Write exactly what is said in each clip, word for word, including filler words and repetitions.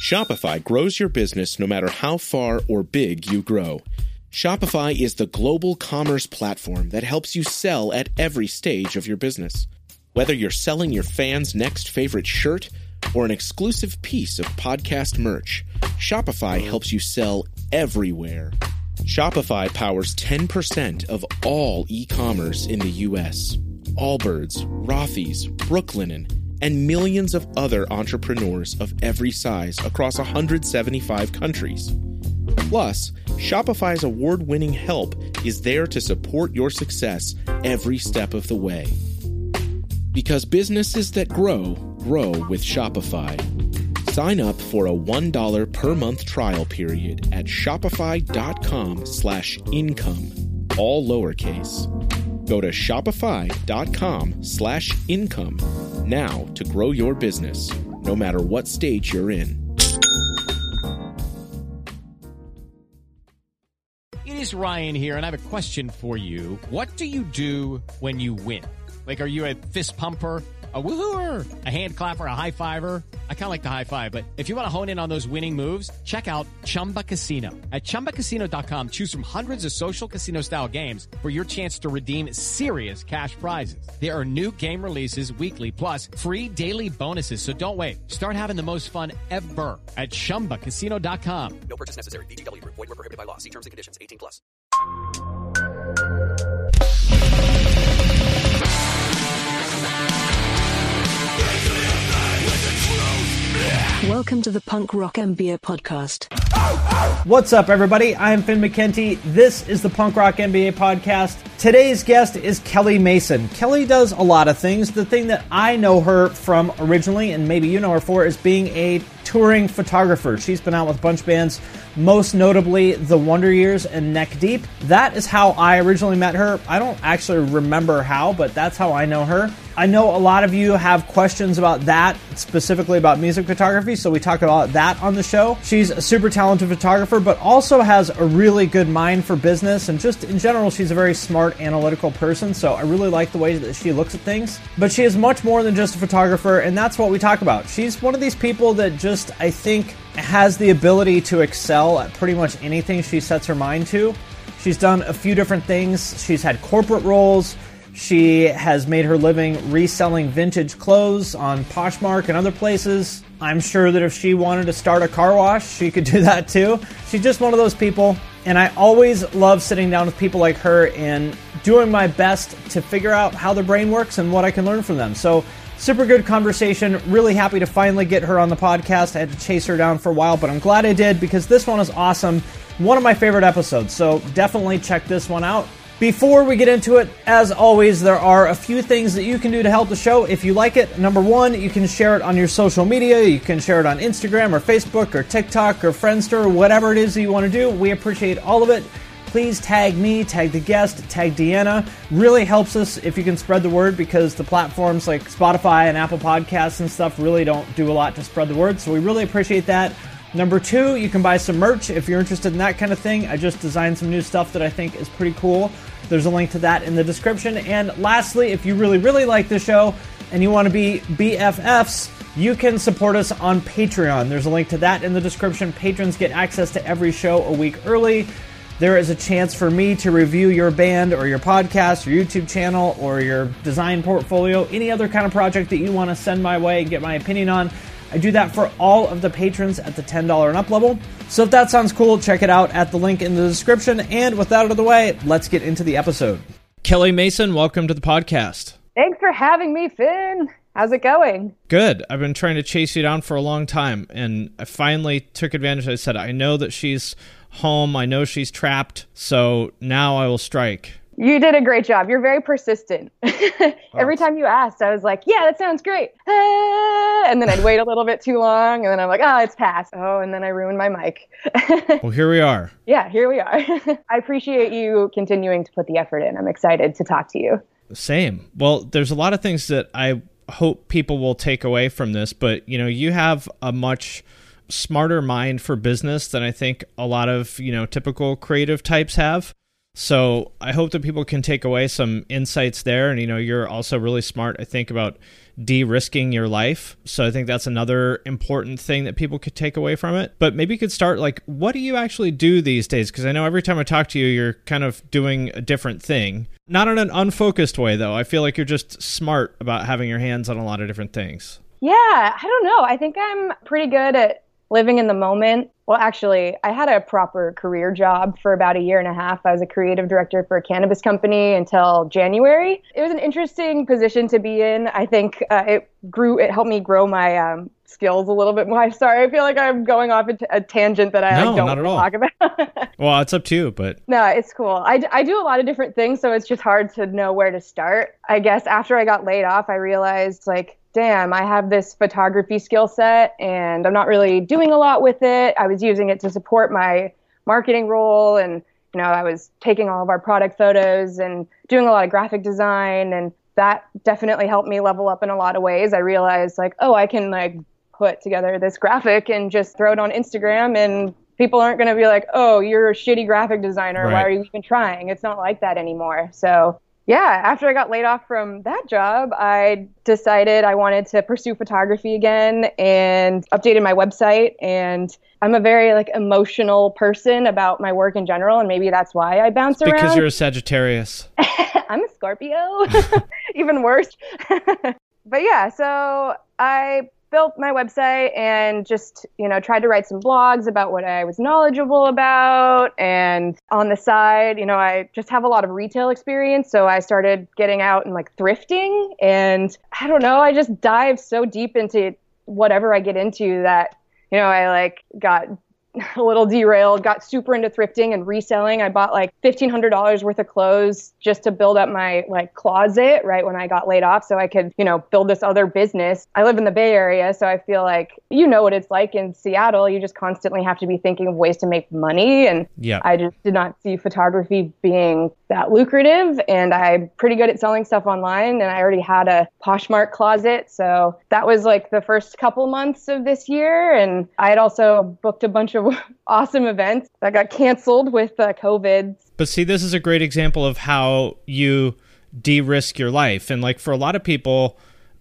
Shopify grows your business no matter how far or big you grow. Shopify is the global commerce platform that helps you sell at every stage of your business. Whether you're selling your fans' next favorite shirt or an exclusive piece of podcast merch, Shopify helps you sell everywhere. Shopify powers ten percent of all e-commerce in the U S. Allbirds, Rothy's, Brooklinen, and millions of other entrepreneurs of every size across one hundred seventy-five countries. Plus, Shopify's award-winning help is there to support your success every step of the way. Because businesses that grow, grow with Shopify. Sign up for a one dollar per month trial period at shopify.com slash income, all lowercase. Go to shopify.com slash income now to grow your business, no matter what stage you're in. It is Ryan here, and I have a question for you. What do you do when you win? Like, are you a fist pumper, a woohooer, a hand clapper, a high fiver? I kind of like the high five, but if you want to hone in on those winning moves, check out Chumba Casino. At chumba casino dot com, choose from hundreds of social casino style games for your chance to redeem serious cash prizes. There are new game releases weekly, plus free daily bonuses. So don't wait. Start having the most fun ever at chumba casino dot com. No purchase necessary. V G W Group. Void where prohibited by law. See terms and conditions. eighteen plus. Welcome to the Punk Rock M B A podcast. What's up, everybody? I'm Finn McKenty. This is the Punk Rock M B A podcast. Today's guest is Kelly Mason. Kelly does a lot of things. The thing that I know her from originally, and maybe you know her for, is being a touring photographer. She's been out with a bunch of bands, most notably The Wonder Years and Neck Deep. That is how I originally met her. I don't actually remember how, but that's how I know her. I know a lot of you have questions about that, specifically about music photography, so we talk about that on the show. She's a super talented photographer, but also has a really good mind for business, and just in general, she's a very smart, analytical person, so I really like the way that she looks at things. But she is much more than just a photographer, and that's what we talk about. She's one of these people that just, I think, has the ability to excel at pretty much anything she sets her mind to. She's done a few different things. She's had corporate roles. She has made her living reselling vintage clothes on Poshmark and other places. I'm sure that if she wanted to start a car wash, she could do that too. She's just one of those people, and I always love sitting down with people like her and doing my best to figure out how their brain works and what I can learn from them. So, super good conversation. Really happy to finally get her on the podcast. I had to chase her down for a while, but I'm glad I did because this one is awesome. One of my favorite episodes, so definitely check this one out. Before we get into it, as always, there are a few things that you can do to help the show if you like it. Number one, you can share it on your social media. You can share it on Instagram or Facebook or TikTok or Friendster or whatever it is that you want to do. We appreciate all of it. Please tag me, tag the guest, tag Deanna. Really helps us if you can spread the word because the platforms like Spotify and Apple Podcasts and stuff really don't do a lot to spread the word. So we really appreciate that. Number two, you can buy some merch if you're interested in that kind of thing. I just designed some new stuff that I think is pretty cool. There's a link to that in the description. And lastly, if you really, really like the show and you want to be B F Fs, you can support us on Patreon. There's a link to that in the description. Patrons get access to every show a week early. There is a chance for me to review your band or your podcast, your YouTube channel, or your design portfolio, any other kind of project that you want to send my way and get my opinion on. I do that for all of the patrons at the ten dollars and up level. So if that sounds cool, check it out at the link in the description. And with that out of the way, let's get into the episode. Kelly Mason, welcome to the podcast. Thanks for having me, Finn. How's it going? Good. I've been trying to chase you down for a long time, and I finally took advantage. I said, I know that she's home. I know she's trapped, so now I will strike. You did a great job. You're very persistent. Every time you asked, I was like, yeah, that sounds great. Ah, and then I'd wait a little bit too long, and then I'm like, oh, it's past. Oh, and then I ruined my mic. Well, here we are. Yeah, here we are. I appreciate you continuing to put the effort in. I'm excited to talk to you. Same. Well, there's a lot of things that I hope people will take away from this, but, you know, you have a much smarter mind for business than I think a lot of, you know, typical creative types have. So I hope that people can take away some insights there. And, you know, you're also really smart, I think, about de-risking your life. So I think that's another important thing that people could take away from it. But maybe you could start like, what do you actually do these days? Because I know every time I talk to you, you're kind of doing a different thing. Not in an unfocused way, though. I feel like you're just smart about having your hands on a lot of different things. Yeah, I don't know. I think I'm pretty good at living in the moment. Well, actually, I had a proper career job for about a year and a half. I was a creative director for a cannabis company until January. It was an interesting position to be in. I think uh, it grew, it helped me grow my um, skills a little bit more. Sorry, I feel like I'm going off into a tangent that I no, like, don't not at all. talk about. Well, it's up to you, but... No, it's cool. I, I do a lot of different things, so it's just hard to know where to start. I guess after I got laid off, I realized, like, damn, I have this photography skill set and I'm not really doing a lot with it. I was using it to support my marketing role, and, you know, I was taking all of our product photos and doing a lot of graphic design, and that definitely helped me level up in a lot of ways. I realized, like, oh, I can like put together this graphic and just throw it on Instagram, and people aren't going to be like, oh, you're a shitty graphic designer. Right. Why are you even trying? It's not like that anymore. So yeah, after I got laid off from that job, I decided I wanted to pursue photography again and updated my website. And I'm a very like emotional person about my work in general, and maybe that's why I bounce it's around. Because you're a Sagittarius. I'm a Scorpio. Even worse. But yeah, so I built my website and just, you know, tried to write some blogs about what I was knowledgeable about. And on the side, you know, I just have a lot of retail experience. So I started getting out and like thrifting. And I don't know, I just dive so deep into whatever I get into that, you know, I like got a little derailed, got super into thrifting and reselling. I bought like fifteen hundred dollars worth of clothes just to build up my like closet right when I got laid off so I could, you know, build this other business. I live in the Bay Area, so I feel like, you know what it's like in Seattle. You just constantly have to be thinking of ways to make money. And yeah. I just did not see photography being that lucrative. And I'm pretty good at selling stuff online. And I already had a Poshmark closet. So that was like the first couple months of this year. And I had also booked a bunch of awesome events that got canceled with uh, COVID. But see, this is a great example of how you de-risk your life. And like for a lot of people,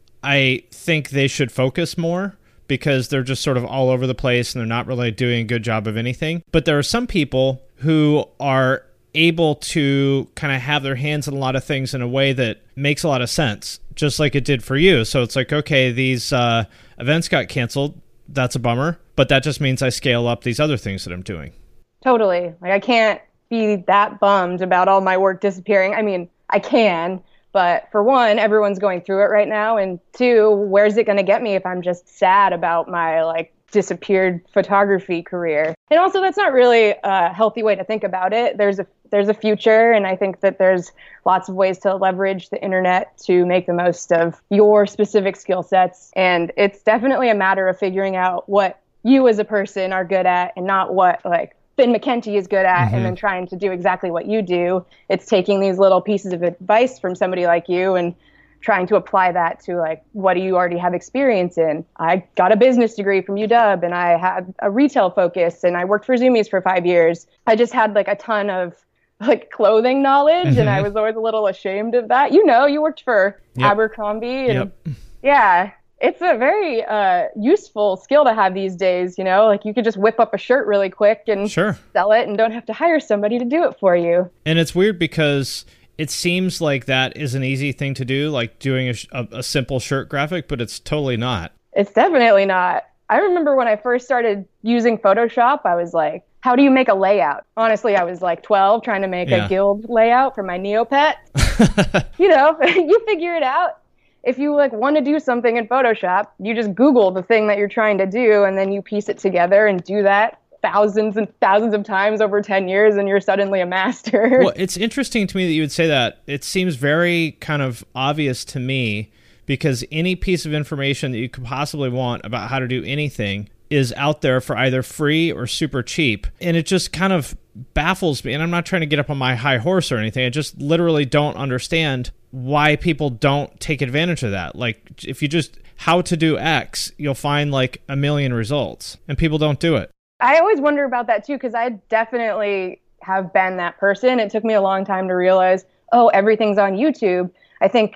I think they should focus more because they're just sort of all over the place and they're not really doing a good job of anything. But there are some people who are able to kind of have their hands in a lot of things in a way that makes a lot of sense, just like it did for you. So it's like, okay, these uh, events got canceled. That's a bummer. But that just means I scale up these other things that I'm doing. Totally. Like I can't be that bummed about all my work disappearing. I mean, I can, but for one, everyone's going through it right now. And two, where's it going to get me if I'm just sad about my like disappeared photography career? And also that's not really a healthy way to think about it. There's a there's a future, and I think that there's lots of ways to leverage the internet to make the most of your specific skill sets. And it's definitely a matter of figuring out what you as a person are good at and not what like Finn McKenty is good at, mm-hmm. and then trying to do exactly what you do. It's taking these little pieces of advice from somebody like you and trying to apply that to like, what do you already have experience in? I got a business degree from U W and I had a retail focus and I worked for Zoomies for five years. I just had like a ton of like clothing knowledge, mm-hmm. and I was always a little ashamed of that. You know, you worked for yep. Abercrombie and yep. yeah. It's a very uh, useful skill to have these days, you know, like you could just whip up a shirt really quick and sure. sell it and don't have to hire somebody to do it for you. And it's weird because it seems like that is an easy thing to do, like doing a, a, a simple shirt graphic, but it's totally not. It's definitely not. I remember when I first started using Photoshop, I was like, how do you make a layout? Honestly, I was like twelve trying to make yeah. a guild layout for my Neopet. You know, you figure it out. If you like want to do something in Photoshop, you just Google the thing that you're trying to do and then you piece it together and do that thousands and thousands of times over ten years and you're suddenly a master. Well, it's interesting to me that you would say that. It seems very kind of obvious to me because any piece of information that you could possibly want about how to do anything is out there for either free or super cheap. And it just kind of baffles me. And I'm not trying to get up on my high horse or anything. I just literally don't understand why people don't take advantage of that. Like if you just how to do X, you'll find like a million results and people don't do it. I always wonder about that too, because I definitely have been that person. It took me a long time to realize, oh, everything's on YouTube. I think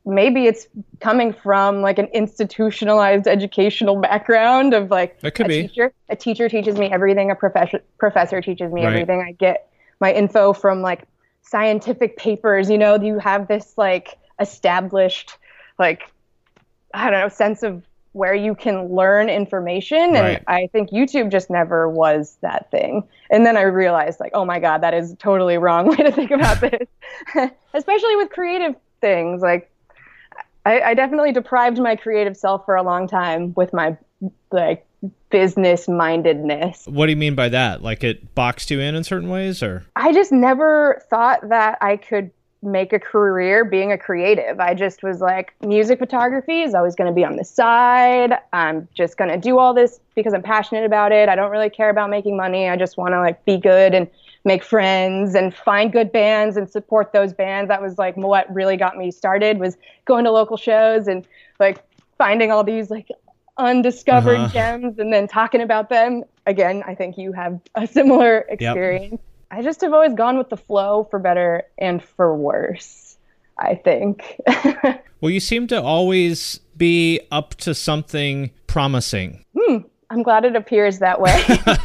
maybe it's coming from like an institutionalized educational background of like that could a be. teacher. A teacher teaches me everything. A professor professor teaches me Right. everything. I get my info from like scientific papers. You know, you have this like established like I don't know sense of where you can learn information, and Right. I think YouTube just never was that thing. And then I realized like, oh my God, that is a totally wrong way to think about this, especially with creative things. Like I, I definitely deprived my creative self for a long time with my like business mindedness. What do you mean by that? Like it boxed you in in certain ways, or? I just never thought that I could make a career being a creative. I just was like, music photography is always going to be on the side. I'm just going to do all this because I'm passionate about it. I don't really care about making money. I just want to like be good and make friends and find good bands and support those bands. That was like what really got me started, was going to local shows and like finding all these like undiscovered Uh-huh. gems and then talking about them. Again, I think you have a similar experience. I just have always gone with the flow, for better and for worse, I think. Well, you seem to always be up to something promising. Hmm, I'm glad it appears that way.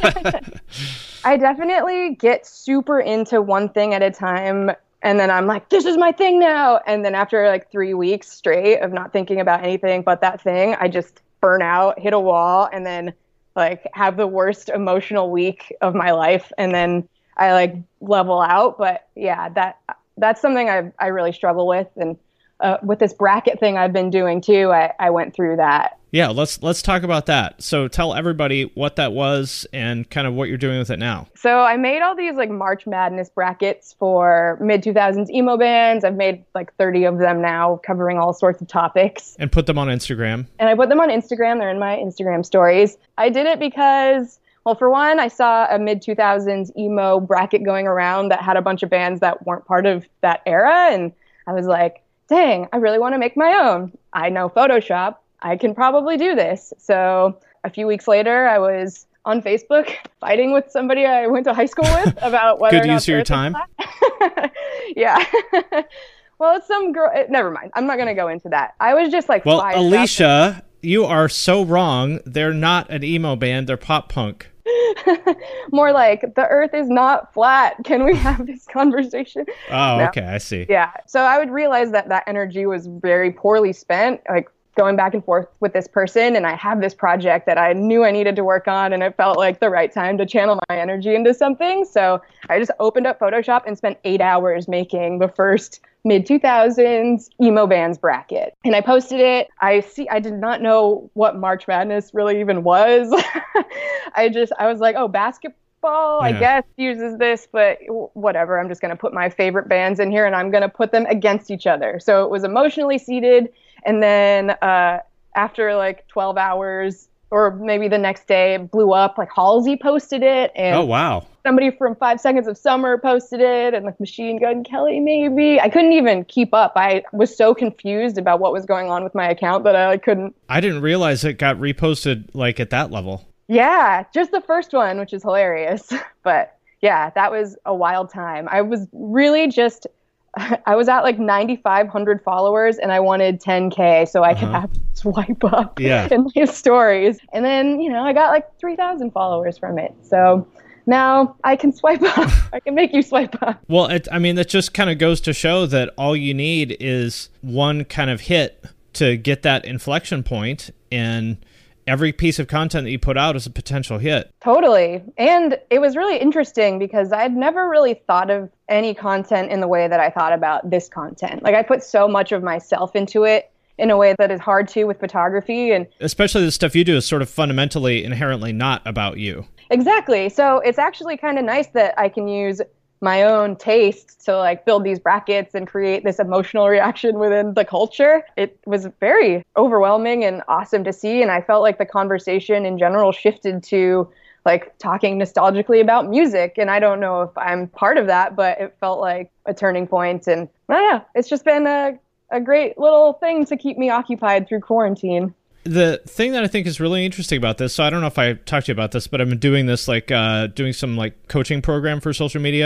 I definitely get super into one thing at a time, and then I'm like, this is my thing now. And then after like three weeks straight of not thinking about anything but that thing, I just burn out, hit a wall, and then like have the worst emotional week of my life. And then I like level out. But yeah, that that's something I I really struggle with. And uh, with this bracket thing I've been doing too, I, I went through that. Yeah, let's let's talk about that. So tell everybody what that was and kind of what you're doing with it now. So I made all these like March Madness brackets for mid two thousands emo bands. I've made like thirty of them now, covering all sorts of topics. And put them on Instagram. And I put them on Instagram. They're in my Instagram stories. I did it because, well, for one, I saw a mid two thousands emo bracket going around that had a bunch of bands that weren't part of that era. And I was like, dang, I really want to make my own. I know Photoshop. I can probably do this. So a few weeks later, I was on Facebook fighting with somebody I went to high school with about whether Good or not use of your Earth is time. flat. Yeah. Well, it's some girl. Never mind. I'm not going to go into that. I was just like, Well, fired up. Alicia, you are so wrong. They're not an emo band. They're pop punk. More like, the Earth is not flat. Can we have this conversation? Oh, No. okay. I see. Yeah. So I would realize that that energy was very poorly spent, like going back and forth with this person. And I have this project that I knew I needed to work on, and it felt like the right time to channel my energy into something. So I just opened up Photoshop and spent eight hours making the first mid two thousands emo bands bracket. And I posted it. I see, I did not know what March Madness really even was. I just, I was like, oh, basketball, I Yeah. guess, uses this, but whatever. I'm just going to put my favorite bands in here and I'm going to put them against each other. So it was emotionally seated. And then uh, after like twelve hours, or maybe the next day, it blew up. Like Halsey posted it, and Oh, wow. somebody from Five Seconds of Summer posted it, and like Machine Gun Kelly maybe. I couldn't even keep up. I was so confused about what was going on with my account that I like, couldn't. I didn't realize it got reposted like at that level. Yeah, just the first one, which is hilarious. But yeah, that was a wild time. I was really just, I was at like ninety-five hundred followers and I wanted ten K so I could Uh-huh. have to swipe up Yeah. in my stories. And then, you know, I got like three thousand followers from it. So now I can swipe up. I can make you swipe up. Well, it, I mean, that just kind of goes to show that all you need is one kind of hit to get that inflection point, and every piece of content that you put out is a potential hit. Totally. And it was really interesting because I'd never really thought of any content in the way that I thought about this content. Like I put so much of myself into it in a way that is hard to with photography. And Especially the stuff you do is sort of fundamentally, inherently not about you. exactly. So it's actually kind of nice that I can use my own taste to like build these brackets and create this emotional reaction within the culture. It was very overwhelming and awesome to see. And I felt like the conversation in general shifted to like talking nostalgically about music. And I don't know if I'm part of that, but it felt like a turning point. And well, yeah, it's just been a, a great little thing to keep me occupied through quarantine. The thing that I think is really interesting about this, so I don't know if I talked to you about this, but I've been doing this, like uh, doing some like coaching program for social media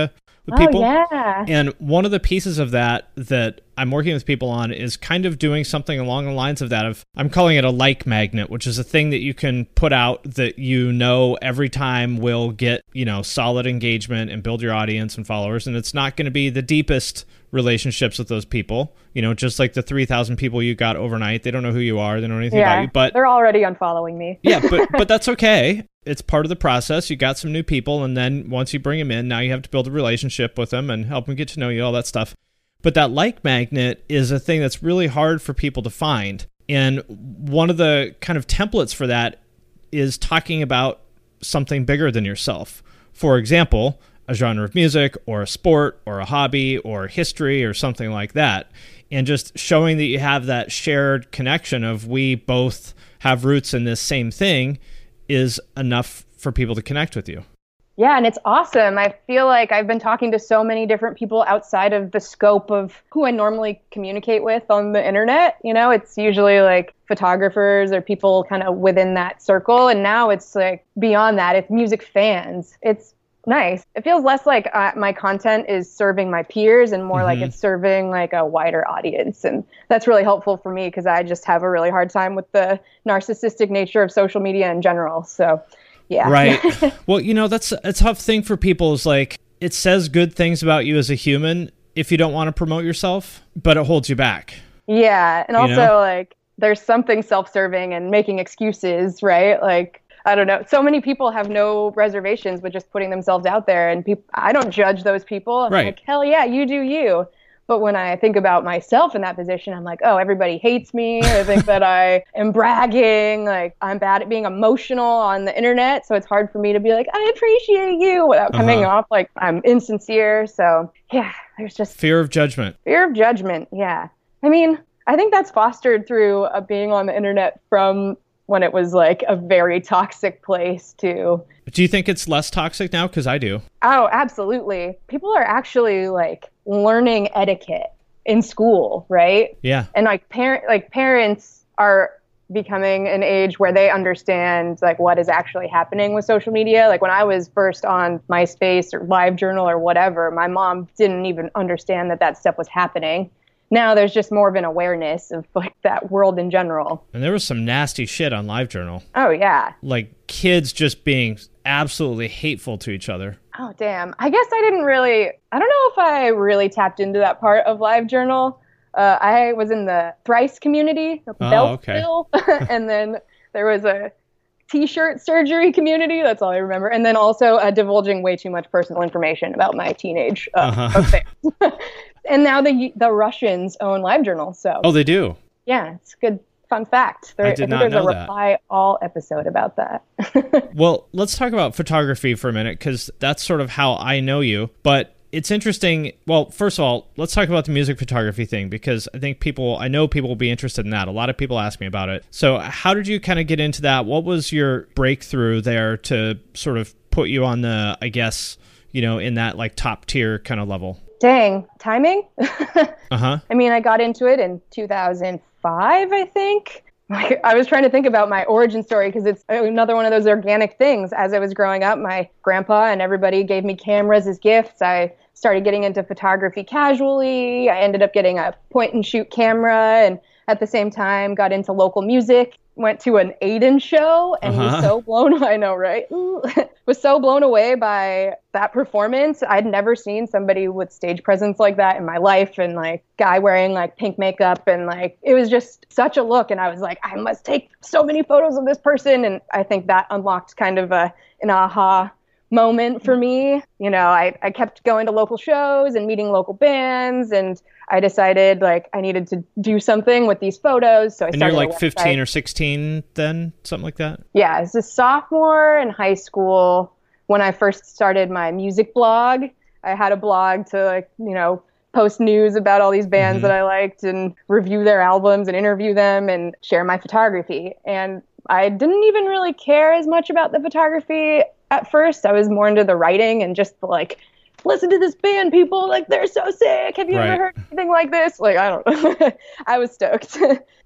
with people. Oh, yeah. And one of the pieces of that that I'm working with people on is kind of doing something along the lines of that. Of I'm calling it a like magnet, which is a thing that you can put out that you know every time will get, you know, solid engagement and build your audience and followers. And it's not going to be the deepest relationships with those people, you know, just like the three thousand people you got overnight. They don't know who you are. They don't know anything Yeah, about you, but they're already unfollowing me. yeah, but but that's okay. It's part of the process. You got some new people, and then once you bring them in, now you have to build a relationship with them and help them get to know you, all that stuff. But that like magnet is a thing that's really hard for people to find. And one of the kind of templates for that is talking about something bigger than yourself. For example, a genre of music or a sport or a hobby or history or something like that. And just showing that you have that shared connection of we both have roots in this same thing is enough for people to connect with you. Yeah, and it's awesome. I feel like I've been talking to so many different people outside of the scope of who I normally communicate with on the internet. You know, it's usually like photographers or people kind of within that circle. And now it's like beyond that, it's music fans. It's nice. It feels less like uh, my content is serving my peers and more mm-hmm. like it's serving like a wider audience. And that's really helpful for me because I just have a really hard time with the narcissistic nature of social media in general. So, yeah. Right. Well, you know, that's a tough thing for people is like, it says good things about you as a human if you don't want to promote yourself, but it holds you back. Yeah. And You also know? like there's something self-serving and making excuses, right? Like, I don't know. So many people have no reservations with just putting themselves out there, and people, I don't judge those people. I'm Right. like, hell yeah, you do you. But when I think about myself in that position, I'm like, oh, everybody hates me. I think that I am bragging. Like, I'm bad at being emotional on the internet. So it's hard for me to be like, I appreciate you without coming Uh-huh. off like I'm insincere. So yeah, there's just Fear of judgment. fear of judgment. Yeah. I mean, I think that's fostered through uh, being on the internet from when it was like a very toxic place to. Do you think it's less toxic now? Because I do. Oh, absolutely. People are actually like learning etiquette in school, right? Yeah. And like parent, like parents are becoming an age where they understand like what is actually happening with social media. Like when I was first on MySpace or LiveJournal or whatever, my mom didn't even understand that that stuff was happening. Now there's just more of an awareness of like that world in general. And there was some nasty shit on LiveJournal. Oh yeah. Like kids just being absolutely hateful to each other. Oh, damn. I guess I didn't really, I don't know if I really tapped into that part of LiveJournal. Uh, I was in the Thrice community, Oh, Beltsville, and then there was a t-shirt surgery community. That's all I remember. And then also uh, divulging way too much personal information about my teenage uh, Uh-huh. affairs. And now the the Russians own LiveJournal. So Oh, they do? yeah, it's a good fun fact. There, I did think not there's know a that. Reply All episode about that. Well, let's talk about photography for a minute, because that's sort of how I know you. But it's interesting. Well, first of all, let's talk about the music photography thing, because I think people, I know people will be interested in that. A lot of people ask me about it. So how did you kind of get into that? What was your breakthrough there to sort of put you on the, I guess, you know, in that like top tier kind of level? Dang, timing? Uh-huh. I mean, I got into it in two thousand five, I think. Like, I was trying to think about my origin story because it's another one of those organic things. As I was growing up, my grandpa and everybody gave me cameras as gifts. I started getting into photography casually. I ended up getting a point and shoot camera, and at the same time got into local music. Went to an Aiden show and Uh-huh. was so blown, I know, right? was so blown away by that performance. I'd never seen somebody with stage presence like that in my life, and like guy wearing like pink makeup, and like it was just such a look. And I was like, I must take so many photos of this person. And I think that unlocked kind of a an aha moment for me. You know, I, I kept going to local shows and meeting local bands, and I decided like I needed to do something with these photos. So I And you're started a like website. fifteen or sixteen then, something like that? Yeah, as a sophomore in high school, when I first started my music blog, I had a blog to like, you know, post news about all these bands Mm-hmm. that I liked and review their albums and interview them and share my photography. And I didn't even really care as much about the photography at first. I was more into the writing and just the, like, listen to this band, people, like, they're so sick. Have you Right. ever heard anything like this? Like, I don't know. I was stoked.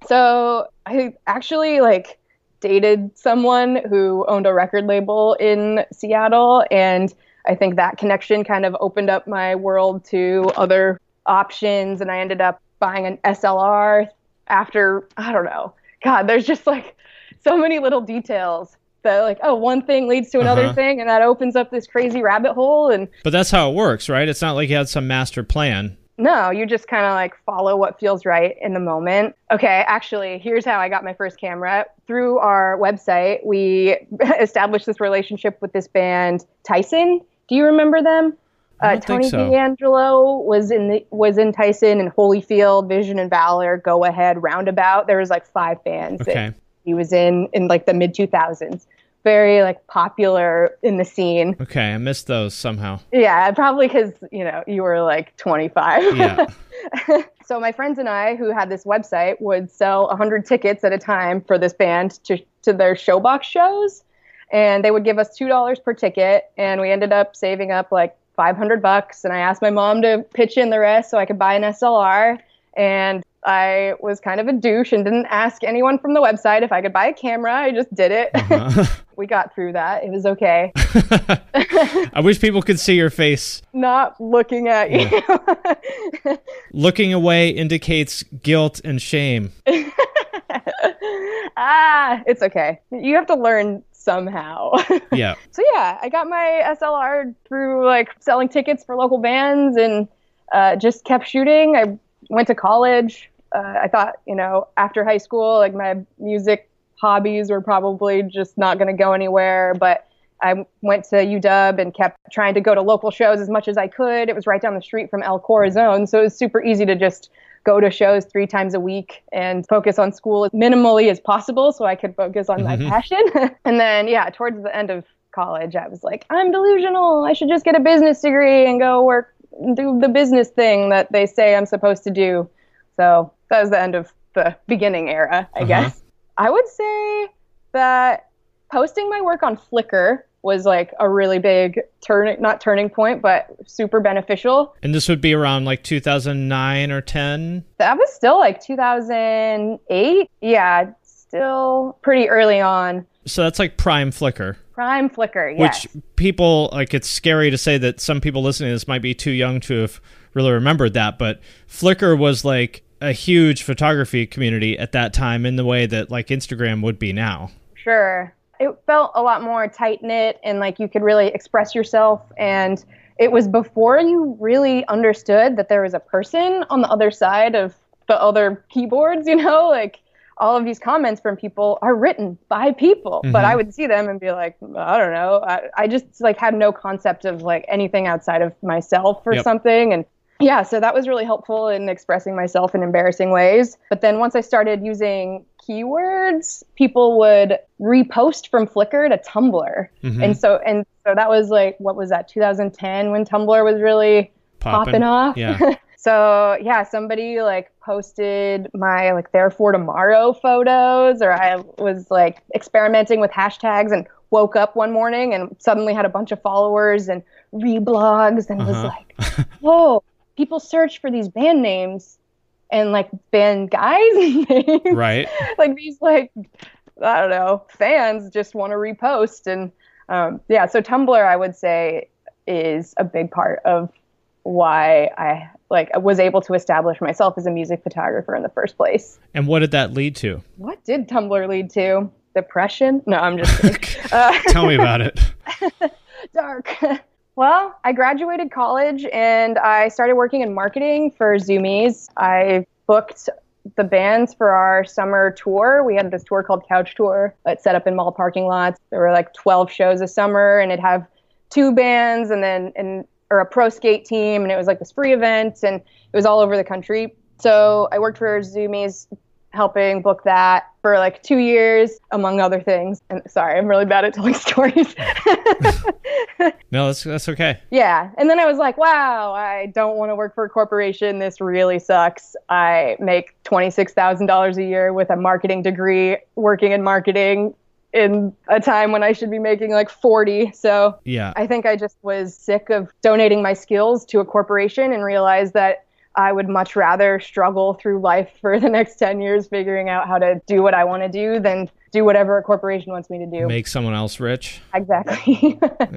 So I actually, like, dated someone who owned a record label in Seattle, and I think that connection kind of opened up my world to other options. And I ended up buying an S L R after, I don't know. God, there's just like so many little details that like, oh, one thing leads to another Uh-huh. thing. And that opens up this crazy rabbit hole. And But that's how it works, right? It's not like you had some master plan. no, you just kind of like follow what feels right in the moment. Okay, actually, here's how I got my first camera. Through our website, we established this relationship with this band, Tyson. Do you remember them? I Uh, don't Tony think so. D'Angelo was in the, was in Tyson and Holyfield, Vision and Valor, Go Ahead, Roundabout. There was like five bands Okay. that he was in in like the mid two thousands. Very like popular in the scene. Okay, I missed those somehow. Yeah, probably because, you know, you were like twenty-five. Yeah. So my friends and I, who had this website, would sell one hundred tickets at a time for this band to, to their Showbox shows. And they would give us two dollars per ticket. And we ended up saving up like five hundred bucks. And I asked my mom to pitch in the rest so I could buy an S L R. And I was kind of a douche and didn't ask anyone from the website if I could buy a camera. I just did it. Uh-huh. We got through that. It was okay. I wish people could see your face. Not looking at you. Looking away indicates guilt and shame. Ah, it's okay. You have to learn somehow. Yeah. So yeah, I got my S L R through like selling tickets for local bands and uh, just kept shooting. I went to college. Uh, I thought, you know, after high school, like my music hobbies were probably just not going to go anywhere. But I went to U W and kept trying to go to local shows as much as I could. It was right down the street from El Corazon, so it was super easy to just go to shows three times a week and focus on school as minimally as possible so I could focus on Mhm. my passion. And then, yeah, towards the end of college, I was like, I'm delusional. I should just get a business degree and go work, do the business thing that they say I'm supposed to do. So that was the end of the beginning era, I Uh-huh. guess. I would say that posting my work on Flickr was like a really big turning, not turning point, but super beneficial. And this would be around like two thousand nine or ten? That was still like two thousand eight. Yeah, still pretty early on. So that's like prime Flickr. Prime Flickr, yes. Which people, like, it's scary to say that some people listening to this might be too young to have really remembered that, but Flickr was like a huge photography community at that time in the way that like Instagram would be now. Sure. It felt a lot more tight-knit and like you could really express yourself. And it was before you really understood that there was a person on the other side of the other keyboards, you know, like all of these comments from people are written by people, Mm-hmm. but I would see them and be like, I don't know. I, I just like had no concept of like anything outside of myself or Yep. something. And yeah, so that was really helpful in expressing myself in embarrassing ways. But then once I started using keywords, people would repost from Flickr to Tumblr. Mhm. And so and so that was like, what was that, two thousand ten when Tumblr was really Poppin'. popping off? Yeah. So yeah, somebody like posted my like Therefore Tomorrow photos, or I was like experimenting with hashtags and woke up one morning and suddenly had a bunch of followers and reblogs and was Uh-huh. like, whoa, people search for these band names and like band guys' names. Right. Like these like, I don't know, fans just want to repost. And um, yeah, so Tumblr, I would say, is a big part of why I like was able to establish myself as a music photographer in the first place. And what did that lead to? What did Tumblr lead to? Depression? No, I'm just kidding. uh, Tell me about it. dark. Well, I graduated college and I started working in marketing for Zoomies. I booked the bands for our summer tour. We had this tour called Couch Tour. It's set up in mall parking lots. There were like twelve shows a summer, and it'd have two bands and then and or a pro skate team, and it was like this free event, and it was all over the country. So I worked for Zoomies, helping book that for like two years, among other things. And sorry, I'm really bad at telling stories. No, that's that's okay. Yeah. And then I was like, wow, I don't want to work for a corporation. This really sucks. I make twenty-six thousand dollars a year with a marketing degree, working in marketing in a time when I should be making like forty. So Yeah. I think I just was sick of donating my skills to a corporation and realized that I would much rather struggle through life for the next ten years figuring out how to do what I want to do than do whatever a corporation wants me to do. Make someone else rich. Exactly.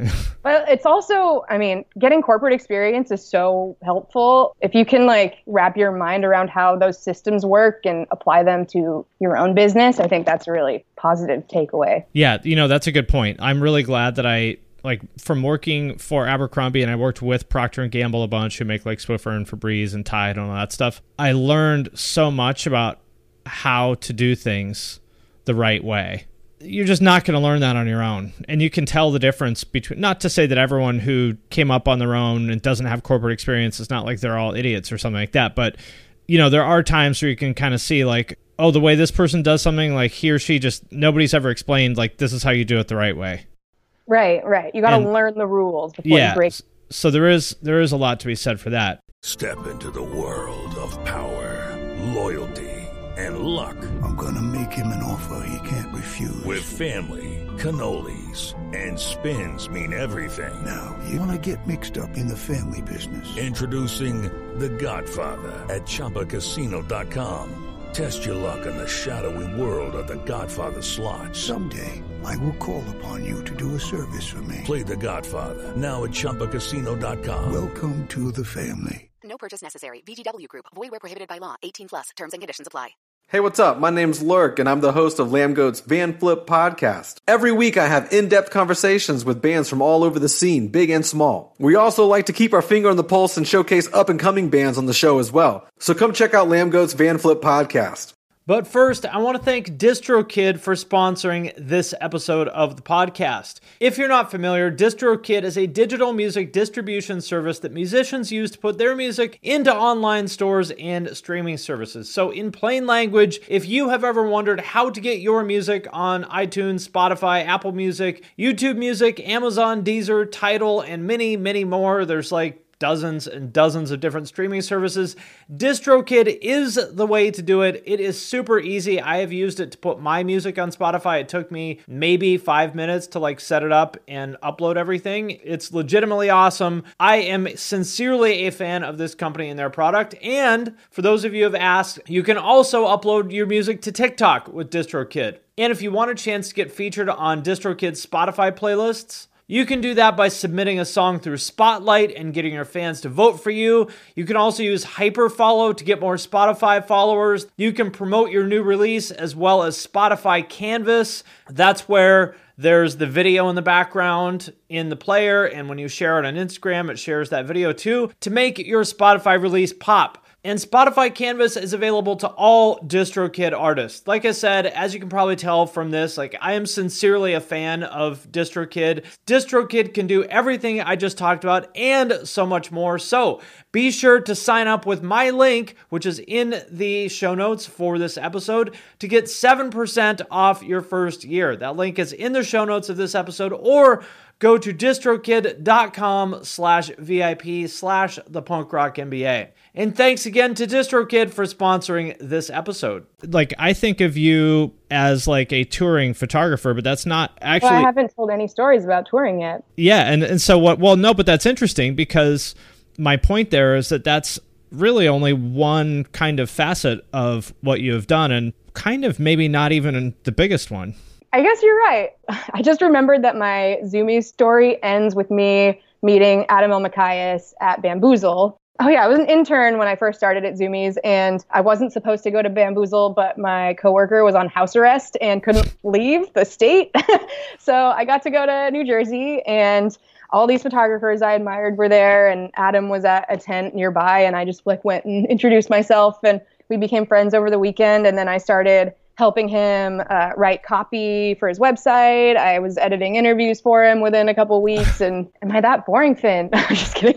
But it's also, I mean, getting corporate experience is so helpful. If you can like wrap your mind around how those systems work and apply them to your own business, I think that's a really positive takeaway. Yeah, you know, that's a good point. I'm really glad that I like from working for Abercrombie, and I worked with Procter and Gamble a bunch, who make like Swiffer and Febreze and Tide and all that stuff. I learned so much about how to do things the right way. You're just not going to learn that on your own. And you can tell the difference between, not to say that everyone who came up on their own and doesn't have corporate experience, it's not like they're all idiots or something like that. But, you know, there are times where you can kind of see like, oh, the way this person does something, like he or she just, nobody's ever explained, like, this is how you do it the right way. Right, right. You got to learn the rules before yeah, you break. So there is there is a lot to be said for that. Step into the world of power, loyalty, and luck. I'm going to make him an offer he can't refuse. With family, cannolis, and spins mean everything. Now, you want to get mixed up in the family business. Introducing The Godfather at Chumba Casino dot com. Test your luck in the shadowy world of The Godfather slot. Someday, I will call upon you to do a service for me. Play The Godfather, now at Chumba Casino dot com. Welcome to the family. No purchase necessary. V G W Group. Void where prohibited by law. eighteen plus. Terms and conditions apply. Hey, what's up? My name's Lurk, and I'm the host of Lambgoat's Van Flip podcast. Every week, I have in-depth conversations with bands from all over the scene, big and small. We also like to keep our finger on the pulse and showcase up-and-coming bands on the show as well. So come check out Lambgoat's Van Flip podcast. But first, I want to thank DistroKid for sponsoring this episode of the podcast. If you're not familiar, DistroKid is a digital music distribution service that musicians use to put their music into online stores and streaming services. So in plain language, if you have ever wondered how to get your music on iTunes, Spotify, Apple Music, YouTube Music, Amazon, Deezer, Tidal, and many, many more, there's like dozens and dozens of different streaming services. DistroKid is the way to do it. It is super easy. I have used it to put my music on Spotify. It took me maybe five minutes to like set it up and upload everything. It's legitimately awesome. I am sincerely a fan of this company and their product. And for those of you who have asked, you can also upload your music to TikTok with DistroKid. And if you want a chance to get featured on DistroKid's Spotify playlists, you can do that by submitting a song through Spotlight and getting your fans to vote for you. You can also use Hyperfollow to get more Spotify followers. You can promote your new release as well as Spotify Canvas. That's where there's the video in the background in the player, and when you share it on Instagram, it shares that video too to make your Spotify release pop. And Spotify Canvas is available to all DistroKid artists. Like I said, as you can probably tell from this, like I am sincerely a fan of DistroKid. DistroKid can do everything I just talked about and so much more. So be sure to sign up with my link, which is in the show notes for this episode, to get seven percent off your first year. That link is in the show notes of this episode, or go to distrokid.com slash VIP slash the punk rock MBA. And thanks again to DistroKid for sponsoring this episode. Like, I think of you as like a touring photographer, but that's not actually... Well, I haven't told any stories about touring yet. Yeah, and, and so what... Well, no, but that's interesting because my point there is that that's really only one kind of facet of what you have done, and kind of maybe not even the biggest one. I guess you're right. I just remembered that my Zoomies story ends with me meeting Adam Elmakias at Bamboozle. Oh yeah, I was an intern when I first started at Zoomies, and I wasn't supposed to go to Bamboozle, but my coworker was on house arrest and couldn't leave the state. So I got to go to New Jersey, and all these photographers I admired were there, and Adam was at a tent nearby, and I just like went and introduced myself, and we became friends over the weekend, and then I started helping him uh, write copy for his website. I was editing interviews for him within a couple weeks. And am I that boring, Finn? I'm just kidding.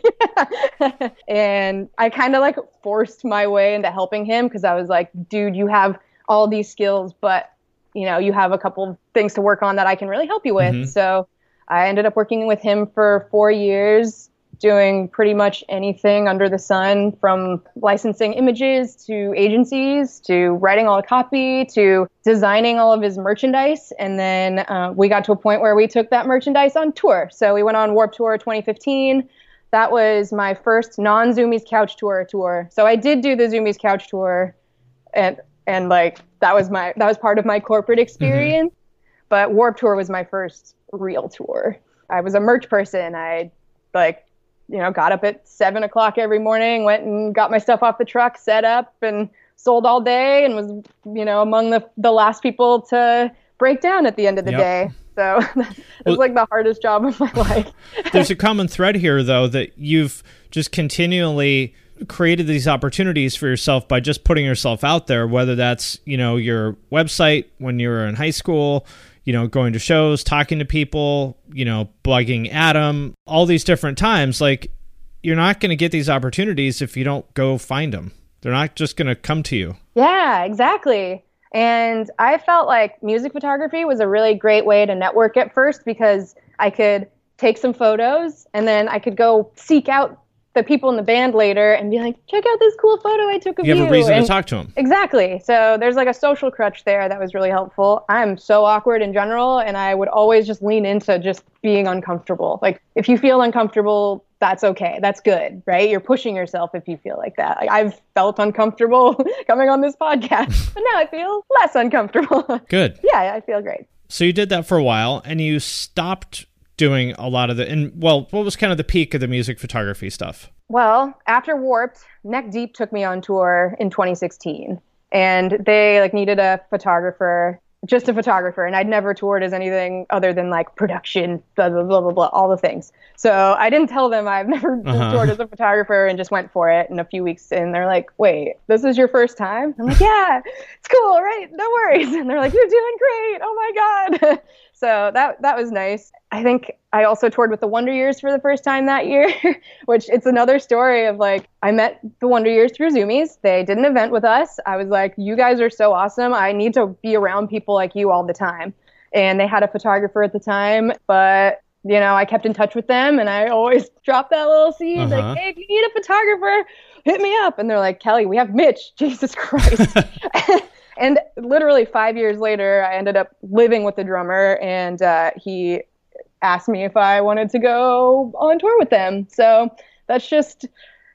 And I kind of like forced my way into helping him because I was like, dude, you have all these skills, but you know, you have a couple things to work on that I can really help you with. Mm-hmm. So I ended up working with him for four years, doing pretty much anything under the sun, from licensing images to agencies to writing all the copy to designing all of his merchandise. And then uh, we got to a point where we took that merchandise on tour. So we went on Warped Tour twenty fifteen. that was my first non-Zoomies Couch Tour tour. So I did do the Zoomies Couch Tour, and and like that was my that was part of my corporate experience. Mm-hmm. But Warped Tour was my first real tour. I was a merch person. I like, you know, got up at seven o'clock every morning, went and got my stuff off the truck, set up, and sold all day, and was, you know, among the the last people to break down at the end of the yep. day. So it was well, like the hardest job of my life. There's a common thread here, though, that you've just continually created these opportunities for yourself by just putting yourself out there, whether that's, you know, your website when you were in high school, you know, going to shows, talking to people, you know, bugging Adam, all these different times. Like, you're not going to get these opportunities if you don't go find them. They're not just going to come to you. Yeah, exactly. And I felt like music photography was a really great way to network at first, because I could take some photos and then I could go seek out the people in the band later and be like, check out this cool photo I took of you. You have a reason and to talk to them. Exactly. So there's like a social crutch there that was really helpful. I'm so awkward in general, and I would always just lean into just being uncomfortable. Like, if you feel uncomfortable, that's okay. That's good, right? You're pushing yourself if you feel like that. Like, I've felt uncomfortable coming on this podcast, but now I feel less uncomfortable. Good. Yeah, I feel great. So you did that for a while, and you stopped doing a lot of the, and well, what was kind of the peak of the music photography stuff? Well, after Warped, Neck Deep took me on tour in twenty sixteen, and they like needed a photographer, just a photographer, and I'd never toured as anything other than like production, blah, blah, blah, blah, blah, all the things. So I didn't tell them I've never uh-huh. toured as a photographer, and just went for it. And a few weeks in, they're like, wait, this is your first time? I'm like, yeah, it's cool, right? No worries. And they're like, you're doing great. Oh my God. So that that was nice. I think I also toured with the Wonder Years for the first time that year, which it's another story of like, I met the Wonder Years through Zoomies. They did an event with us. I was like, you guys are so awesome. I need to be around people like you all the time. And they had a photographer at the time, but you know, I kept in touch with them, and I always dropped that little seed, uh-huh. like, hey, if you need a photographer, hit me up. And they're like, Kelly, we have Mitch. Jesus Christ. And literally five years later, I ended up living with the drummer, and uh, he asked me if I wanted to go on tour with them. So that's just,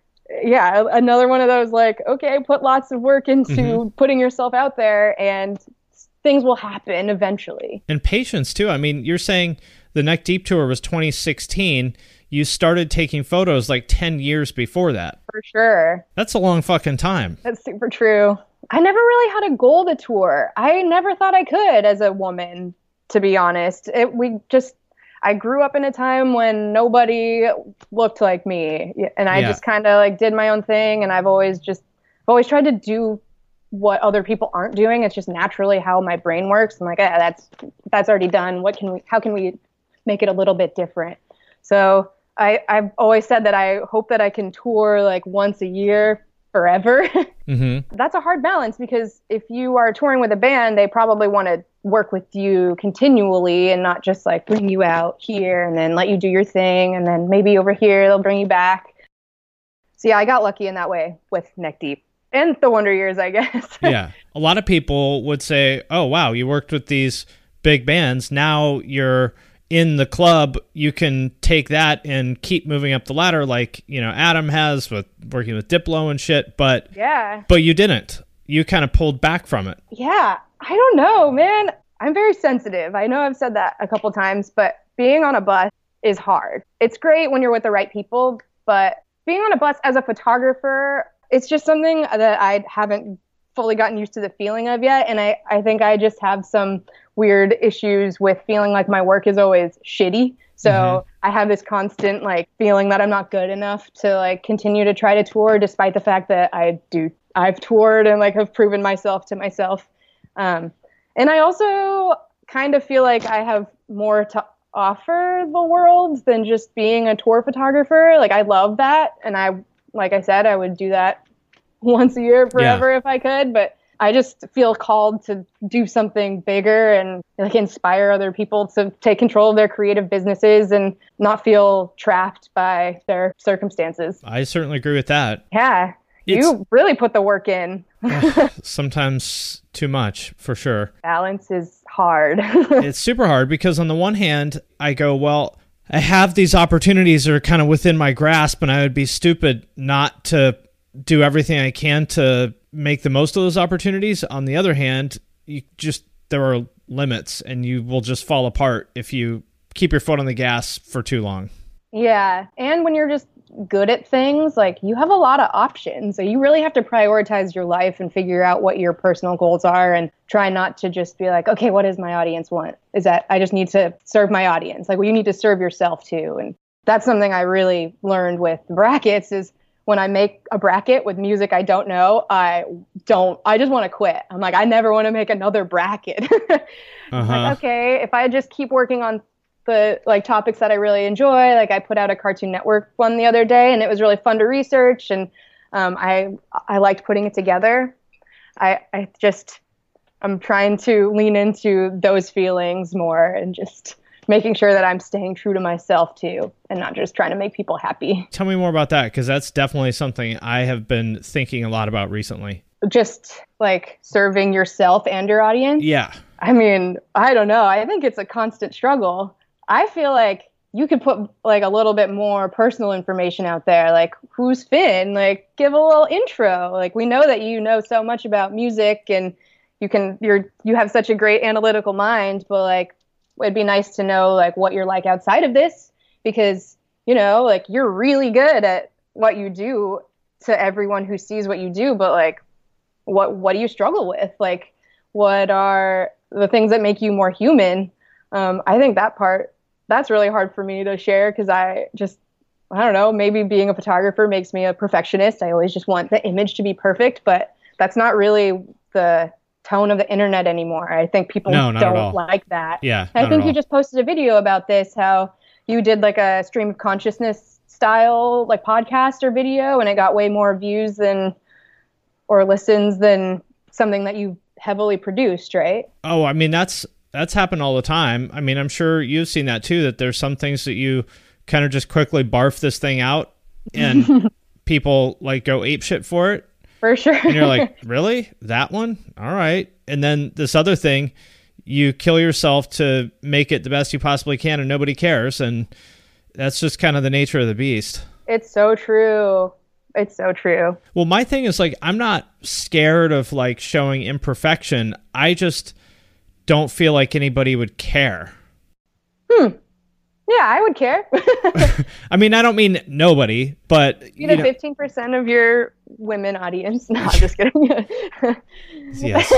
yeah, another one of those like, okay, put lots of work into mm-hmm. putting yourself out there, and things will happen eventually. And patience, too. I mean, you're saying the Neck Deep tour was twenty sixteen. You started taking photos like ten years before that. For sure. That's a long fucking time. That's super true. I never really had a goal to tour. I never thought I could as a woman, to be honest. It, we just, I grew up in a time when nobody looked like me, and I yeah. just kind of like did my own thing. And I've always just, I've always tried to do what other people aren't doing. It's just naturally how my brain works. I'm like, ah, that's, that's already done. What can we, how can we make it a little bit different? So I, I've always said that I hope that I can tour like once a year forever. Mm-hmm. That's a hard balance, because if you are touring with a band, they probably want to work with you continually and not just like bring you out here and then let you do your thing, and then maybe over here they'll bring you back. So yeah, I got lucky in that way with Neck Deep and the Wonder Years, I guess. Yeah. A lot of people would say, oh, wow, you worked with these big bands. Now you're in the club, you can take that and keep moving up the ladder like, you know, Adam has with working with Diplo and shit, but yeah, but you didn't. You kind of pulled back from it. Yeah, I don't know, man. I'm very sensitive. I know I've said that a couple times, but being on a bus is hard. It's great when you're with the right people, but being on a bus as a photographer, it's just something that I haven't fully gotten used to the feeling of yet. And I, I think I just have some weird issues with feeling like my work is always shitty. So mm-hmm. I have this constant like feeling that I'm not good enough to like continue to try to tour, despite the fact that I do, I've toured and like have proven myself to myself. Um, and I also kind of feel like I have more to offer the world than just being a tour photographer. Like, I love that. And I, like I said, I would do that once a year forever yeah. if I could, but I just feel called to do something bigger and like inspire other people to take control of their creative businesses and not feel trapped by their circumstances. I certainly agree with that. Yeah. It's, you really put the work in. Sometimes too much, for sure. Balance is hard. It's super hard because on the one hand, I go, well, I have these opportunities that are kind of within my grasp, and I would be stupid not to do everything I can to make the most of those opportunities. On the other hand, you just there are limits, and you will just fall apart if you keep your foot on the gas for too long. Yeah. And when you're just good at things, like you have a lot of options. So you really have to prioritize your life and figure out what your personal goals are and try not to just be like, okay, what does my audience want? Is that I just need to serve my audience? Like, well, you need to serve yourself too. And that's something I really learned with brackets is when I make a bracket with music I don't know, I don't, I just want to quit. I'm like, I never want to make another bracket. uh-huh. Like, okay, if I just keep working on the like topics that I really enjoy, like I put out a Cartoon Network one the other day and it was really fun to research and um, I I liked putting it together. I, I just, I'm trying to lean into those feelings more and just making sure that I'm staying true to myself too and not just trying to make people happy. Tell me more about that, because that's definitely something I have been thinking a lot about recently. Just like serving yourself and your audience. Yeah. I mean, I don't know. I think it's a constant struggle. I feel like you could put like a little bit more personal information out there. Like, who's Finn? Like, give a little intro. Like, we know that you know so much about music and you can, you're, you have such a great analytical mind, but like, it'd be nice to know like what you're like outside of this because, you know, like you're really good at what you do to everyone who sees what you do, but like, what, what do you struggle with? Like, what are the things that make you more human? Um, I think that part, that's really hard for me to share because I just, I don't know, maybe being a photographer makes me a perfectionist. I always just want the image to be perfect, but that's not really the tone of the internet anymore. I think people no, don't like that. Yeah. I think you just posted a video about this, how you did like a stream of consciousness style, like podcast or video, and it got way more views than, or listens than something that you heavily produced, right? Oh, I mean, that's, That's happened all the time. I mean, I'm sure you've seen that too, that there's some things that you kind of just quickly barf this thing out and people like go apeshit for it. For sure. And you're like, really? That one? All right. And then this other thing, you kill yourself to make it the best you possibly can and nobody cares. And that's just kind of the nature of the beast. It's so true. It's so true. Well, my thing is like, I'm not scared of like showing imperfection. I just don't feel like anybody would care. Hmm. Yeah, I would care. I mean, I don't mean nobody, but you know, fifteen percent of your women audience. No, I'm just kidding. Yes.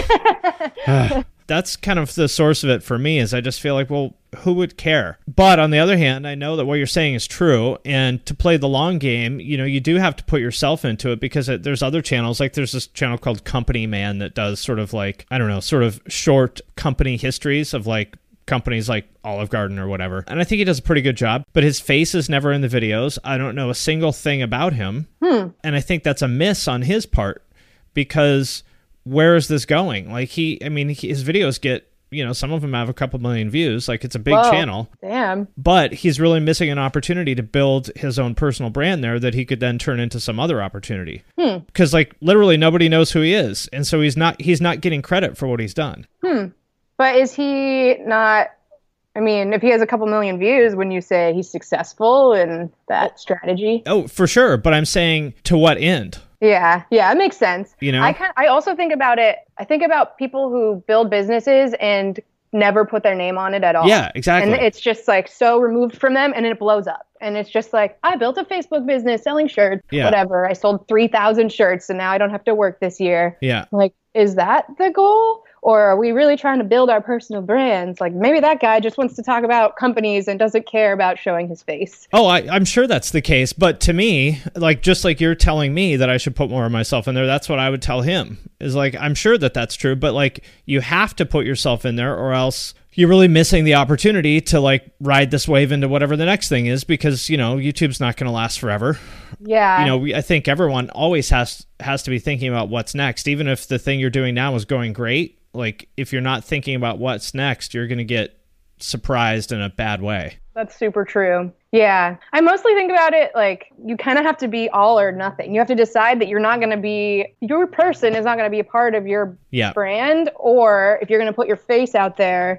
uh, that's kind of the source of it for me is I just feel like, well, who would care? But on the other hand, I know that what you're saying is true. And to play the long game, you know, you do have to put yourself into it because it, there's other channels. Like there's this channel called Company Man that does sort of like, I don't know, sort of short company histories of like companies like Olive Garden or whatever. And I think he does a pretty good job, but his face is never in the videos. I don't know a single thing about him. Hmm. And I think that's a miss on his part because where is this going? Like he, I mean, he, his videos get, you know, some of them have a couple million views. Like it's a big Whoa, channel. Damn. But he's really missing an opportunity to build his own personal brand there that he could then turn into some other opportunity. Hmm. Because like literally nobody knows who he is. And so he's not, he's not getting credit for what he's done. Hmm. But is he not, I mean, if he has a couple million views, wouldn't you say he's successful in that strategy? Oh, for sure. But I'm saying to what end? Yeah, yeah, it makes sense. You know, I kind I also think about it. I think about people who build businesses and never put their name on it at all. Yeah, exactly. And it's just like so removed from them and it blows up. And it's just like, I built a Facebook business selling shirts, yeah. whatever. I sold three thousand shirts and now I don't have to work this year. Yeah. Like, is that the goal? Or are we really trying to build our personal brands? Like maybe that guy just wants to talk about companies and doesn't care about showing his face. Oh, I, I'm sure that's the case. But to me, like just like you're telling me that I should put more of myself in there, that's what I would tell him. Is like, I'm sure that that's true. But like you have to put yourself in there or else you're really missing the opportunity to like ride this wave into whatever the next thing is because, you know, YouTube's not going to last forever. Yeah. You know, we, I think everyone always has has to be thinking about what's next. Even if the thing you're doing now is going great. Like, if you're not thinking about what's next, you're going to get surprised in a bad way. That's super true. Yeah. I mostly think about it like you kind of have to be all or nothing. You have to decide that you're not going to be, your person is not going to be a part of your yeah. brand. Or if you're going to put your face out there,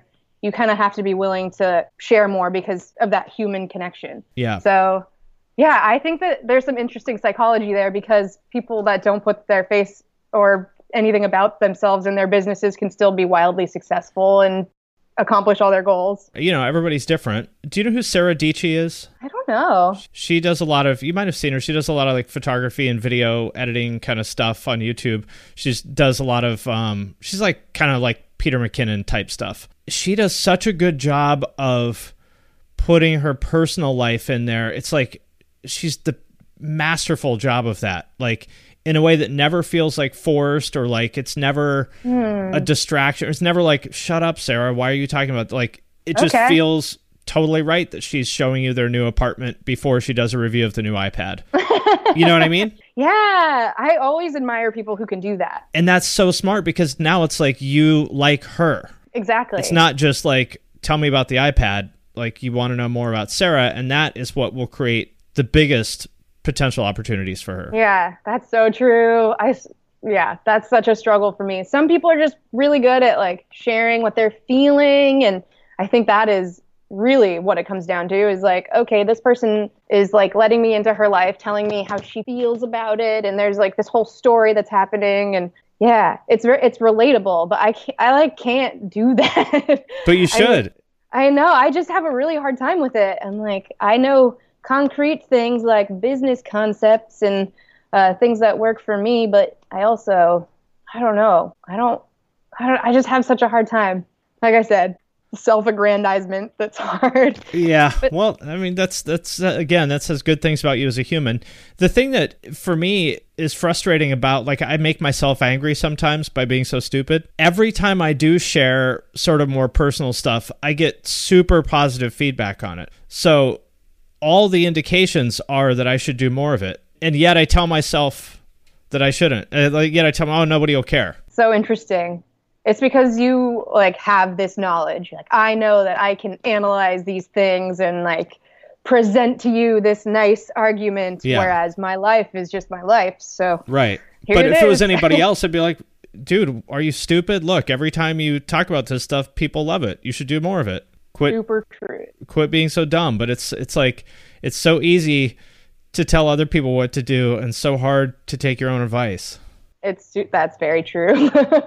you kind of have to be willing to share more because of that human connection. Yeah. So, yeah, I think that there's some interesting psychology there because people that don't put their face or anything about themselves in their businesses can still be wildly successful and accomplish all their goals. You know, everybody's different. Do you know who Sarah Dietschy is? I don't know. She does a lot of, you might have seen her, she does a lot of like photography and video editing kind of stuff on YouTube. She just does a lot of, um, she's like kind of like Peter McKinnon type stuff. She does such a good job of putting her personal life in there. It's like, she's the masterful job of that. Like, in a way that never feels like forced or like it's never hmm. a distraction. It's never like, shut up, Sarah. Why are you talking about? Like, it just okay. feels totally right that she's showing you their new apartment before she does a review of the new iPad. You know what I mean? Yeah. I always admire people who can do that. And that's so smart because now it's like you like her. Exactly. It's not just like, tell me about the iPad. Like, you want to know more about Sarah. And that is what will create the biggest potential opportunities for her. Yeah, that's so true. I, yeah, that's such a struggle for me. Some people are just really good at like sharing what they're feeling. And I think that is really what it comes down to is like, okay, this person is like letting me into her life, telling me how she feels about it. And there's like this whole story that's happening. And yeah, it's re- it's relatable, but I can't, I like can't do that. But you should. I, I know. I just have a really hard time with it. I'm like, I know concrete things like business concepts and uh, things that work for me, but I also, I don't know. I don't, I don't, I just have such a hard time. Like I said, self-aggrandizement that's hard. Yeah. But, well, I mean, that's, that's, uh, again, that says good things about you as a human. The thing that for me is frustrating about, like, I make myself angry sometimes by being so stupid. Every time I do share sort of more personal stuff, I get super positive feedback on it. So all the indications are that I should do more of it. And yet I tell myself that I shouldn't. Uh, like, yet I tell me, oh, nobody will care. So interesting. It's because you like have this knowledge. Like, I know that I can analyze these things and like present to you this nice argument, yeah. whereas my life is just my life. So right. Here but it if is. it was anybody else, I'd be like, dude, are you stupid? Look, every time you talk about this stuff, people love it. You should do more of it. Quit, Super true. Quit being so dumb. But it's it's like it's so easy to tell other people what to do and so hard to take your own advice. It's that's very true.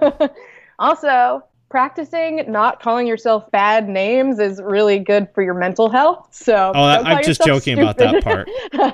Also, practicing not calling yourself bad names is really good for your mental health. So oh, that, I'm just joking stupid. about that part.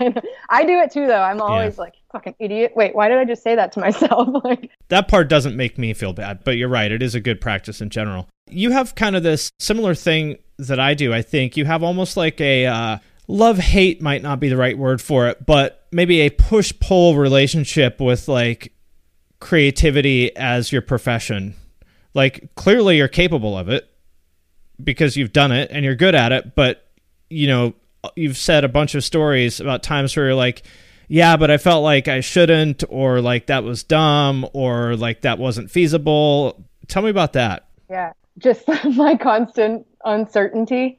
I do it too, though. I'm always yeah. like, fucking idiot. Wait, why did I just say that to myself? Like, that part doesn't make me feel bad, but you're right. It is a good practice in general. You have kind of this similar thing that I do, I think. You have almost like a uh, love-hate might not be the right word for it, but maybe a push-pull relationship with like creativity as your profession. Like, clearly you're capable of it because you've done it and you're good at it, but, you know, you've said a bunch of stories about times where you're like, yeah, but I felt like I shouldn't, or like that was dumb, or like that wasn't feasible. Tell me about that. Yeah, just my constant uncertainty.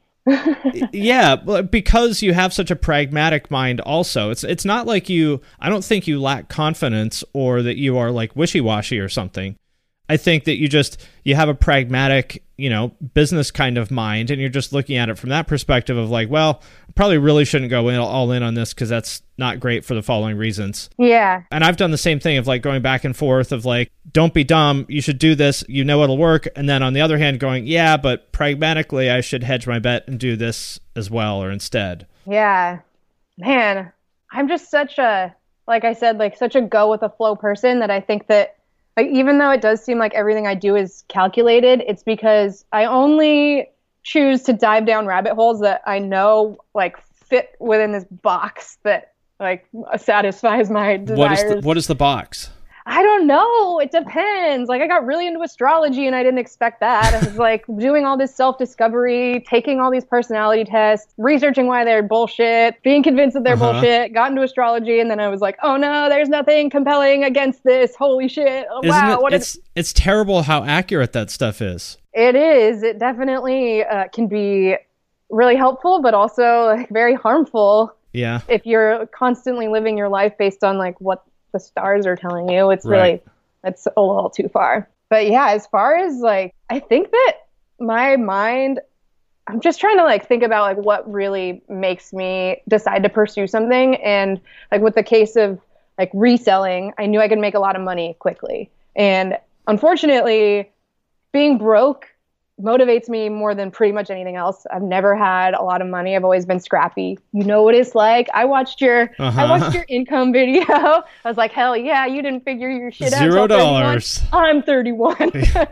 Yeah, because you have such a pragmatic mind also. It's it's not like you, I don't think you lack confidence or that you are like wishy-washy or something. I think that you just, you have a pragmatic, you know, business kind of mind, and you're just looking at it from that perspective of like, well, I probably really shouldn't go in, all in on this because that's not great for the following reasons. Yeah. And I've done the same thing of like going back and forth of like, don't be dumb, you should do this, you know it'll work. And then on the other hand going, yeah, but pragmatically I should hedge my bet and do this as well or instead. Yeah. Man, I'm just such a, like I said, like such a go with the flow person that I think that like, even though it does seem like everything I do is calculated, it's because I only choose to dive down rabbit holes that I know like fit within this box that like satisfies my desires. What is the, what is the box? I don't know. It depends. Like, I got really into astrology and I didn't expect that. I was like doing all this self-discovery, taking all these personality tests, researching why they're bullshit, being convinced that they're uh-huh. bullshit, got into astrology, and then I was like, oh no, there's nothing compelling against this. Holy shit. Oh, wow. It, what it's, is it? It's terrible how accurate that stuff is. It is. It definitely uh, can be really helpful, but also like very harmful. Yeah. If you're constantly living your life based on like what the stars are telling you, it's really, right. it's a little too far. But yeah, as far as like, I think that my mind, I'm just trying to like think about like what really makes me decide to pursue something. And like with the case of like reselling, I knew I could make a lot of money quickly. And unfortunately, being broke motivates me more than pretty much anything else. I've never had a lot of money. I've always been scrappy. You know what it's like. I watched your uh-huh. I watched your income video. I was like, hell yeah, you didn't figure your shit out. Zero dollars. I'm thirty-one.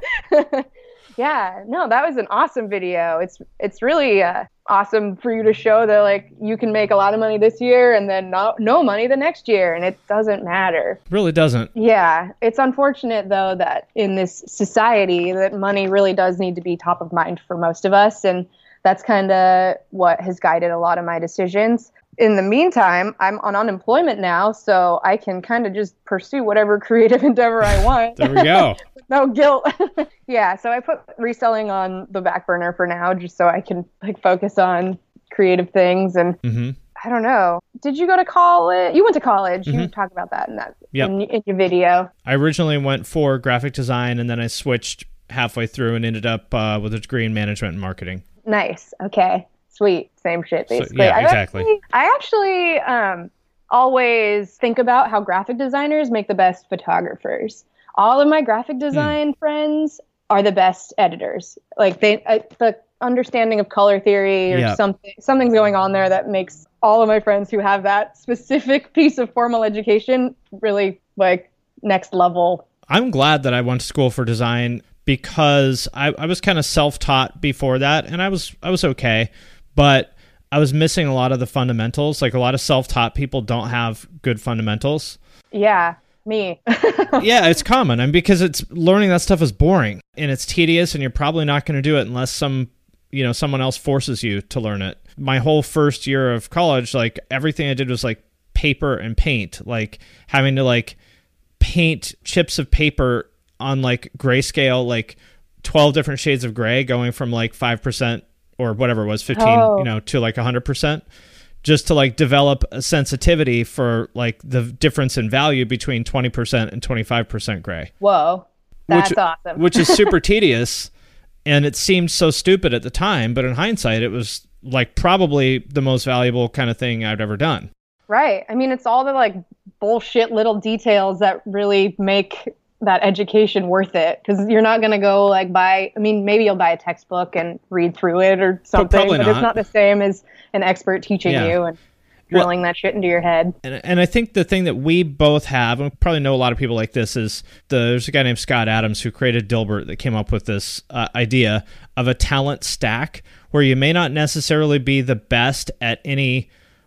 Yeah, no, that was an awesome video. It's it's really uh, awesome for you to show that like you can make a lot of money this year and then no, no money the next year, and it doesn't matter. Really doesn't. Yeah, it's unfortunate though that in this society that money really does need to be top of mind for most of us, and that's kind of what has guided a lot of my decisions. In the meantime, I'm on unemployment now, so I can kind of just pursue whatever creative endeavor I want. There we go. No guilt. Yeah, so I put reselling on the back burner for now, just so I can like focus on creative things. And mm-hmm. I don't know. Did you go to college? You went to college. Mm-hmm. You talk about that in that yep. in, in your video. I originally went for graphic design, and then I switched halfway through and ended up uh, with a degree in management and marketing. Nice. Okay. Sweet. Same shit, basically. So, yeah, I exactly. Actually, I actually um, always think about how graphic designers make the best photographers. All of my graphic design mm. friends are the best editors. Like they, uh, the understanding of color theory or yeah. something, something's going on there that makes all of my friends who have that specific piece of formal education really like next level. I'm glad that I went to school for design because I, I was kind of self-taught before that, and I was I was okay, but I was missing a lot of the fundamentals. Like a lot of self-taught people don't have good fundamentals. Yeah. Me. Yeah, it's common. And because it's learning that stuff is boring and it's tedious, and you're probably not going to do it unless some, you know, someone else forces you to learn it. My whole first year of college, like everything I did was like paper and paint, like having to like paint chips of paper on like grayscale, like twelve different shades of gray, going from like five percent or whatever it was, fifteen, oh. you know, to like one hundred percent. Just to like develop a sensitivity for like the difference in value between twenty percent and twenty-five percent gray. Whoa, that's which, awesome. Which is super tedious, and it seemed so stupid at the time, but in hindsight, it was like probably the most valuable kind of thing I'd ever done. Right. I mean, it's all the like bullshit little details that really make that education worth it, because you're not going to go like buy, I mean, maybe you'll buy a textbok and read through it or something, but, but it's not the same as an expert teaching yeah. you and drilling well, that shit into your head. And, and I think the thing that we both have, and we probably know a lot of people like this, is the, there's a guy named Scott Adams who created Dilbert that came up with this uh, idea of a talent stack where you may not necessarily be the best at any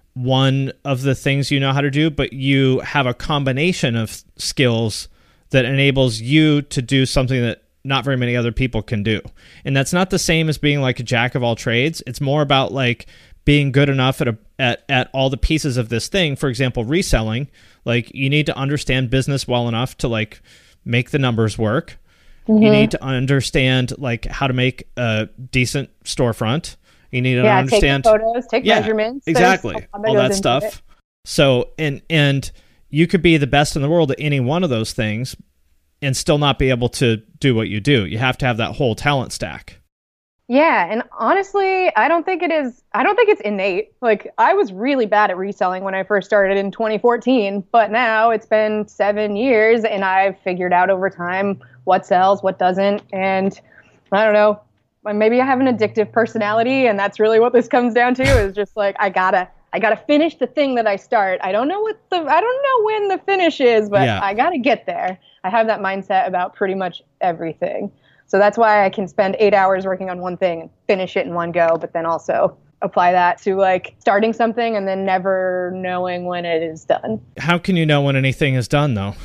one of the things you know how to do, but you have a combination of skills that enables you to do something that not very many other people can do. And that's not the same as being like a jack of all trades. It's more about like being good enough at a, at at all the pieces of this thing. For example, reselling, like you need to understand business well enough to like make the numbers work. Mm-hmm. You need to understand like how to make a decent storefront. You need to yeah, understand take photos, take yeah, measurements. Exactly. That all that stuff. It. So and and you could be the best in the world at any one of those things and still not be able to do what you do. You have to have that whole talent stack. Yeah, and honestly, I don't think it is, I don't think it's innate. Like, I was really bad at reselling when I first started in twenty fourteen, but now it's been seven years and I've figured out over time what sells, what doesn't, and I don't know, maybe I have an addictive personality, and that's really what this comes down to, is just like, I gotta, I gotta finish the thing that I start. I don't know what the, I don't know when the finish is, but yeah. I gotta get there. I have that mindset about pretty much everything. So that's why I can spend eight hours working on one thing and finish it in one go, but then also apply that to like starting something and then never knowing when it is done. How can you know when anything is done though?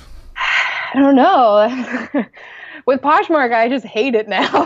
I don't know. With Poshmark, I just hate it now.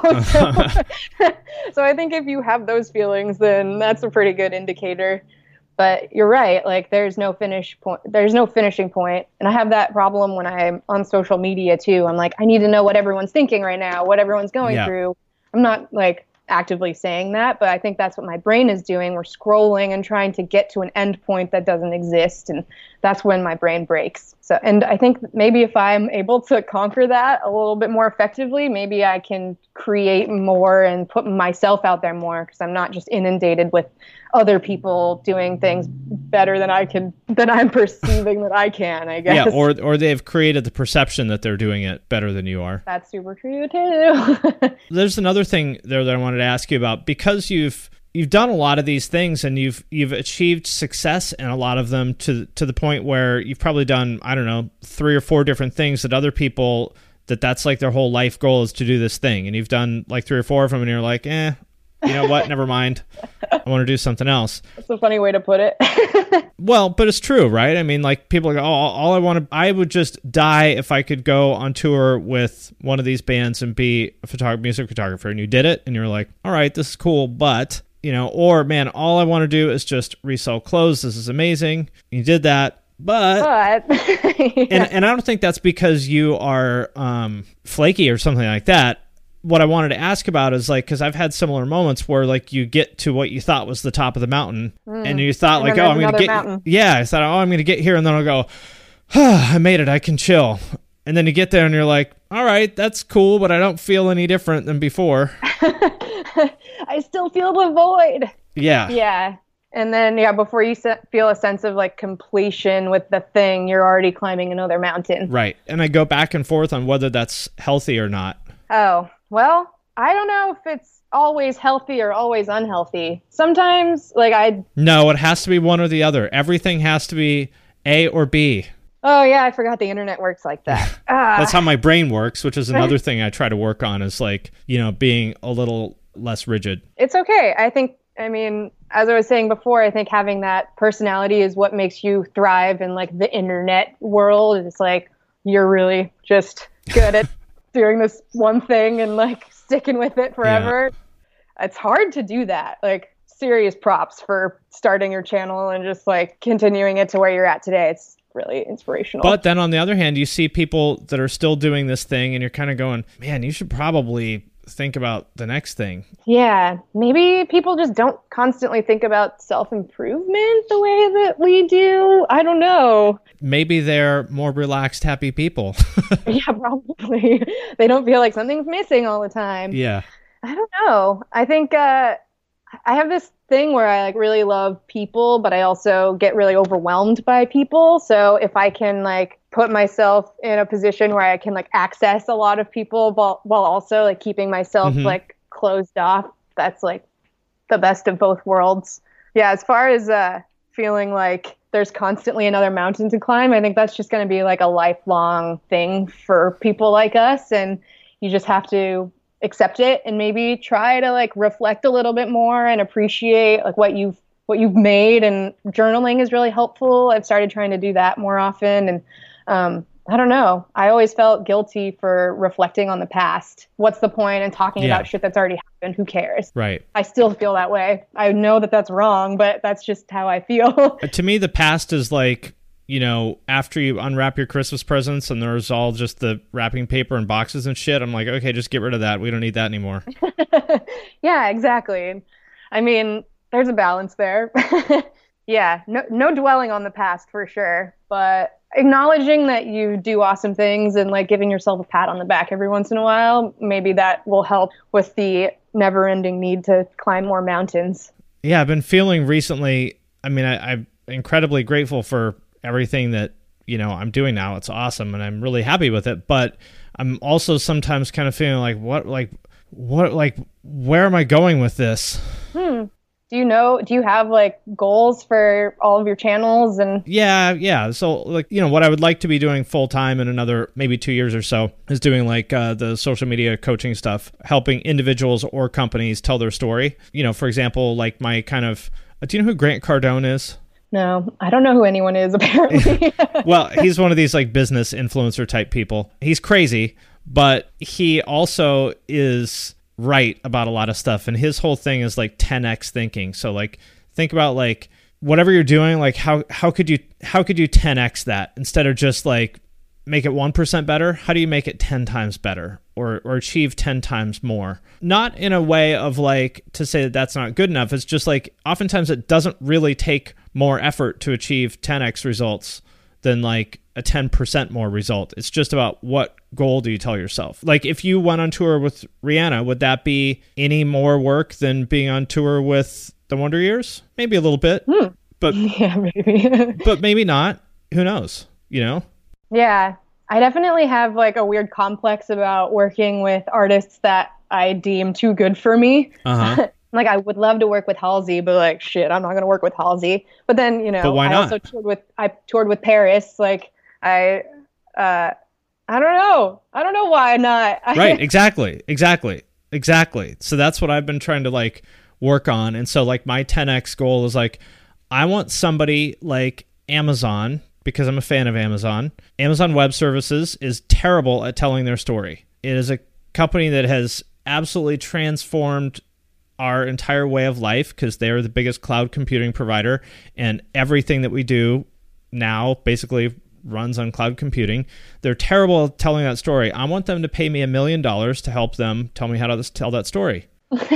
so, so I think if you have those feelings, then that's a pretty good indicator. But you're right, like there's no finish point, there's no finishing point. And I have that problem when I'm on social media too. I'm like, I need to know what everyone's thinking right now, what everyone's going yeah. through. I'm not like actively saying that, but I think that's what my brain is doing. We're scrolling and trying to get to an end point that doesn't exist, and that's when my brain breaks. So, and I think maybe if I'm able to conquer that a little bit more effectively, maybe I can create more and put myself out there more, because I'm not just inundated with other people doing things better than I can, than I'm perceiving that I can, I guess. Yeah, or or they've created the perception that they're doing it better than you are. That's super true too. There's another thing there that I wanted to ask you about, because you've you've done a lot of these things and you've you've achieved success in a lot of them to to the point where you've probably done, I don't know, three or four different things that other people, that that's like their whole life goal is to do this thing, and you've done like three or four of them and you're like, eh, you know what, never mind, I want to do something else. That's a funny way to put it. Well, but it's true, right? I mean, like, people are like, oh, all I want to, I would just die if I could go on tour with one of these bands and be a photog- music photographer. And you did it, and you're like, all right, this is cool, but, you know, or, man, all I want to do is just resell clothes. This is amazing. You did that, but, but yeah. and, and I don't think that's because you are um, flaky or something like that. What I wanted to ask about is, like, because I've had similar moments where, like, you get to what you thought was the top of the mountain, mm. and you thought, and like, oh, I'm going to get, mountain. yeah, I thought, oh, I'm going to get here, and then I'll go, oh, I made it, I can chill. And then you get there, and you're like, all right, that's cool, but I don't feel any different than before. I still feel the void. Yeah. Yeah. And then, yeah, before you se- feel a sense of, like, completion with the thing, you're already climbing another mountain. Right. And I go back and forth on whether that's healthy or not. Oh, well, I don't know if it's always healthy or always unhealthy. Sometimes, like, I... No, it has to be one or the other. Everything has to be A or B. Oh, yeah, I forgot the internet works like that. Ah. That's how my brain works, which is another thing I try to work on, is, like, you know, being a little less rigid. It's okay. I think, I mean, as I was saying before, I think having that personality is what makes you thrive in, like, the internet world. It's like, you're really just good at doing this one thing and, like, sticking with it forever. Yeah. It's hard to do that. Like, serious props for starting your channel and just, like, continuing it to where you're at today. It's really inspirational. But then on the other hand, you see people that are still doing this thing and you're kind of going, man, you should probably think about the next thing. Yeah, maybe people just don't constantly think about self-improvement the way that we do. I don't know. Maybe they're more relaxed, happy people. Yeah, probably. They don't feel like something's missing all the time. Yeah. I don't know. I think uh, I have this thing where I, like, really love people, but I also get really overwhelmed by people. So if I can, like, put myself in a position where I can, like, access a lot of people while, while also, like, keeping myself mm-hmm. like closed off, that's, like, the best of both worlds. Yeah, as far as uh, feeling like there's constantly another mountain to climb, I think that's just going to be, like, a lifelong thing for people like us, and you just have to accept it and maybe try to, like, reflect a little bit more and appreciate, like, what you've what you've made. And journaling is really helpful. I've started trying to do that more often, and um, I don't know. I always felt guilty for reflecting on the past. What's the point in talking yeah. about shit that's already happened? Who cares? Right. I still feel that way. I know that that's wrong, but that's just how I feel. To me, the past is like, you know, after you unwrap your Christmas presents and there's all just the wrapping paper and boxes and shit, I'm like, okay, just get rid of that. We don't need that anymore. Yeah, exactly. I mean, there's a balance there. Yeah, no, no dwelling on the past for sure, but acknowledging that you do awesome things and, like, giving yourself a pat on the back every once in a while, maybe that will help with the never-ending need to climb more mountains. Yeah, I've been feeling recently, I mean, I, I'm incredibly grateful for everything that, you know, I'm doing now. It's awesome, and I'm really happy with it, but I'm also sometimes kind of feeling like, what, like, what, like, where am I going with this? Hmm. Do you know, do you have, like, goals for all of your channels? And Yeah, yeah. So, like, you know, what I would like to be doing full time in another maybe two years or so is doing, like, uh, the social media coaching stuff, helping individuals or companies tell their story. You know, for example, like my kind of, uh, do you know who Grant Cardone is? No, I don't know who anyone is, apparently. Well, he's one of these, like, business influencer type people. He's crazy, but he also is right about a lot of stuff, and his whole thing is, like, ten x thinking. So, like, think about, like, whatever you're doing, like, how how could you how could you ten x that instead of just, like, make it one percent better? How do you make it ten times better or, or achieve ten times more? Not in a way of like to say that that's not good enough. It's just like oftentimes it doesn't really take more effort to achieve ten x results than like a ten percent more result. It's just about what goal do you tell yourself? Like if you went on tour with Rihanna, would that be any more work than being on tour with the Wonder Years? Maybe a little bit, hmm. but yeah, maybe. but maybe not. Who knows? You know? Yeah, I definitely have like a weird complex about working with artists that I deem too good for me. Uh-huh. Like I would love to work with Halsey, but like shit, I'm not going to work with Halsey. But then, you know, But why I not? also toured with I toured with Paris. Like I uh I don't know. I don't know why not. Right, exactly. Exactly. Exactly. So that's what I've been trying to like work on. And so like my ten x goal is like I want somebody like Amazon, because I'm a fan of Amazon. Amazon Web Services is terrible at telling their story. It is a company that has absolutely transformed our entire way of life because they're the biggest cloud computing provider, and everything that we do now basically runs on cloud computing. They're terrible at telling that story. I want them to pay me a million dollars to help them tell me how to tell that story.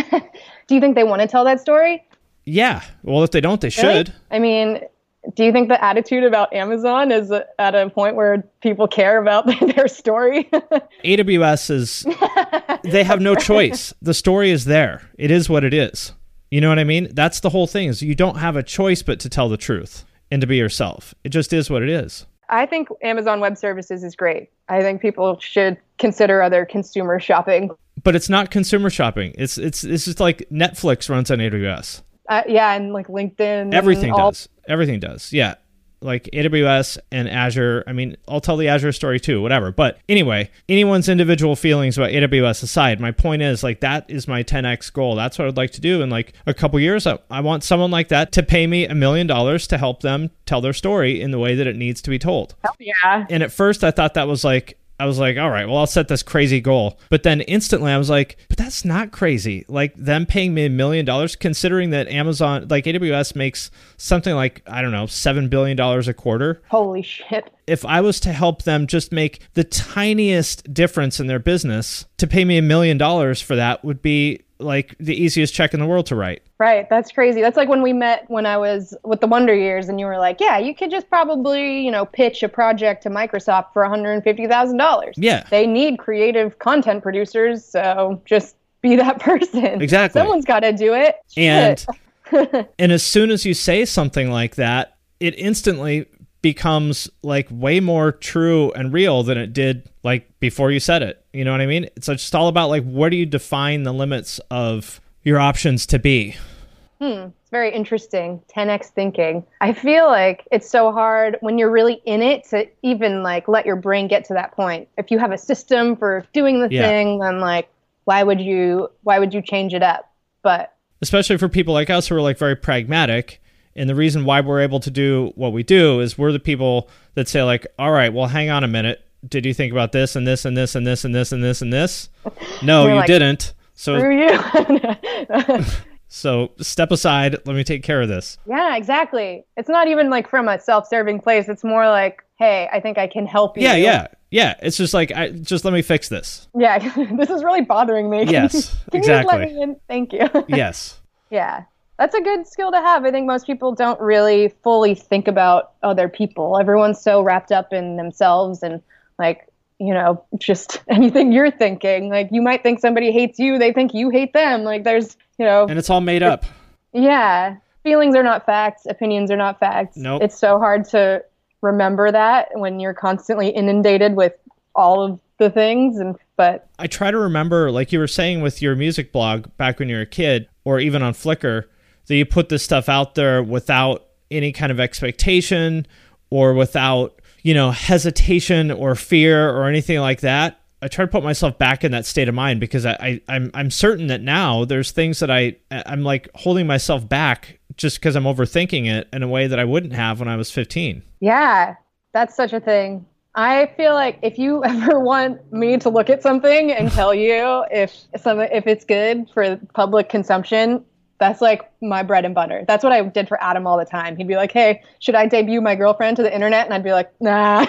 Do you think they want to tell that story? Yeah. Well, if they don't, they Really? should. I mean, do you think the attitude about Amazon is at a point where people care about their story? A W S is, they have no choice. The story is there. It is what it is. You know what I mean? That's the whole thing, is you don't have a choice but to tell the truth and to be yourself. It just is what it is. I think Amazon Web Services is great. I think people should consider other consumer shopping. But it's not consumer shopping. It's it's it's just like Netflix runs on A W S. Uh, yeah, and like LinkedIn. Everything and all- does. Everything does. Yeah. Like A W S and Azure. I mean, I'll tell the Azure story too, whatever. But anyway, anyone's individual feelings about A W S aside, my point is like that is my ten x goal. That's what I'd like to do in like a couple years. I, I want someone like that to pay me a million dollars to help them tell their story in the way that it needs to be told. Hell yeah. And at first I thought that was like, I was like, all right, well, I'll set this crazy goal. But then instantly I was like, but that's not crazy. Like them paying me a million dollars, considering that Amazon, like A W S makes something like, I don't know, seven billion dollars a quarter. Holy shit. If I was to help them just make the tiniest difference in their business, to pay me a million dollars for that would be like the easiest check in the world to write. Right. That's crazy. That's like when we met when I was with the Wonder Years and you were like, yeah, you could just probably, you know, pitch a project to Microsoft for one hundred fifty thousand dollars. Yeah. They need creative content producers. So just be that person. Exactly. Someone's got to do it. And, Shit. and as soon as you say something like that, it instantly becomes like way more true and real than it did like before you said it. You know what I mean? It's just all about like, where do you define the limits of your options to be? Hmm. It's very interesting. ten x thinking. I feel like it's so hard when you're really in it to even like let your brain get to that point. If you have a system for doing the Yeah. thing, then like, why would you, why would you change it up? But especially for people like us who are like very pragmatic. And the reason why we're able to do what we do is we're the people that say like, all right, well, hang on a minute. Did you think about this and this and this and this and this and this and this? No, We're you like, didn't. So, screw you. so step aside. Let me take care of this. Yeah, exactly. It's not even like from a self-serving place. It's more like, hey, I think I can help you. Yeah, yeah, yeah. It's just like, I just let me fix this. Yeah, this is really bothering me. Yes, can exactly. you just let me in? Thank you. Yes. Yeah. That's a good skill to have. I think most people don't really fully think about other people. Everyone's so wrapped up in themselves and like, you know, just anything you're thinking. Like you might think somebody hates you. They think you hate them. Like there's, you know. And it's all made up. Yeah. Feelings are not facts. Opinions are not facts. Nope. It's so hard to remember that when you're constantly inundated with all of the things. And but I try to remember, like you were saying with your music blog back when you were a kid, or even on Flickr, that you put this stuff out there without any kind of expectation or without, you know, hesitation or fear or anything like that. I try to put myself back in that state of mind because I, I I'm I'm certain that now there's things that I I'm like holding myself back just because I'm overthinking it in a way that I wouldn't have when I was fifteen. yeah, that's such a thing. I feel like if you ever want me to look at something and tell you if some if it's good for public consumption, That's like my bread and butter. That's what I did for Adam all the time. He'd be like, hey, should I debut my girlfriend to the internet? And I'd be like, nah.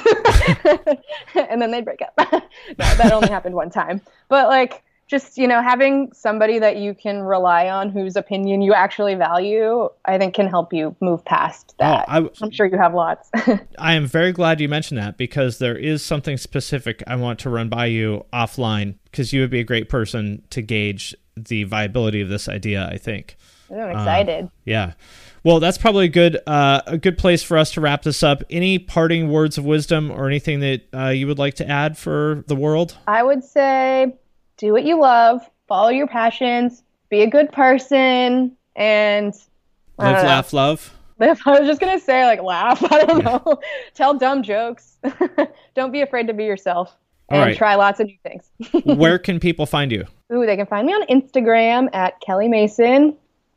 And then they'd break up. No, that only happened one time. But like, just, you know, having somebody that you can rely on whose opinion you actually value, I think can help you move past that. Oh, I, I'm sure you have lots. I am very glad you mentioned that, because there is something specific I want to run by you offline, because you would be a great person to gauge the viability of this idea, I think. I'm excited. Uh, yeah. Well, that's probably a good uh, a good place for us to wrap this up. Any parting words of wisdom or anything that uh, you would like to add for the world? I would say do what you love, follow your passions, be a good person, and live, laugh, love. Live. I was just going to say, like, laugh. I don't yeah. know. Tell dumb jokes. Don't be afraid to be yourself. And right. try lots of new things. Where can people find you? Ooh, they can find me on Instagram at Kelly Mason,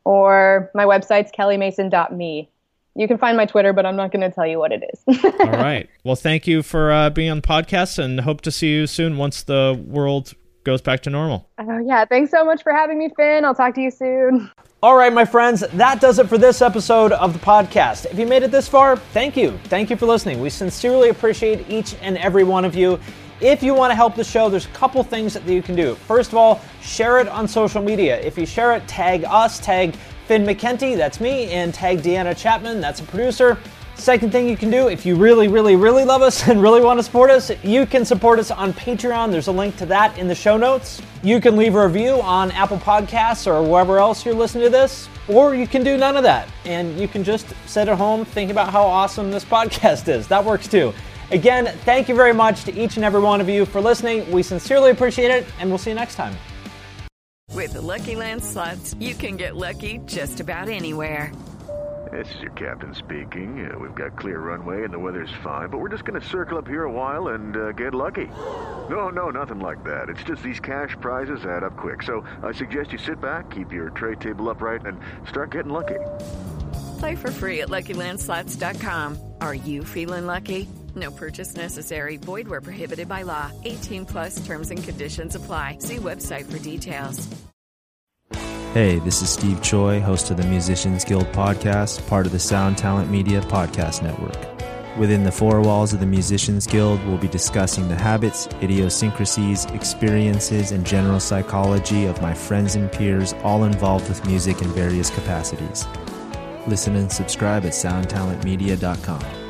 or my website's kelly mason dot me. You can find my Twitter, but I'm not going to tell you what it is. All right. Well, thank you for uh, being on the podcast, and hope to see you soon once the world goes back to normal. Oh, yeah. Thanks so much for having me, Finn. I'll talk to you soon. All right, my friends, that does it for this episode of the podcast. If you made it this far, thank you. Thank you for listening. We sincerely appreciate each and every one of you. If you want to help the show, there's a couple things that you can do. First of all, share it on social media. If you share it, tag us, tag Finn McKenty, that's me, and tag Deanna Chapman, that's a producer. Second thing you can do, if you really, really, really love us and really want to support us, you can support us on Patreon. There's a link to that in the show notes. You can leave a review on Apple Podcasts or wherever else you're listening to this, or you can do none of that, and you can just sit at home thinking about how awesome this podcast is. That works too. Again, thank you very much to each and every one of you for listening. We sincerely appreciate it, and we'll see you next time. With the Lucky Land Slots, you can get lucky just about anywhere. This is your captain speaking. Uh, we've got clear runway and the weather's fine, but we're just going to circle up here a while and uh, get lucky. No, no, nothing like that. It's just these cash prizes add up quick. So I suggest you sit back, keep your tray table upright, and start getting lucky. Play for free at lucky land slots dot com. Are you feeling lucky? No purchase necessary. Void where prohibited by law. eighteen plus terms and conditions apply. See website for details. Hey, this is Steve Choi, host of the Musicians Guild podcast, part of the Sound Talent Media podcast network. Within the four walls of the Musicians Guild, we'll be discussing the habits, idiosyncrasies, experiences, and general psychology of my friends and peers, all involved with music in various capacities. Listen and subscribe at sound talent media dot com.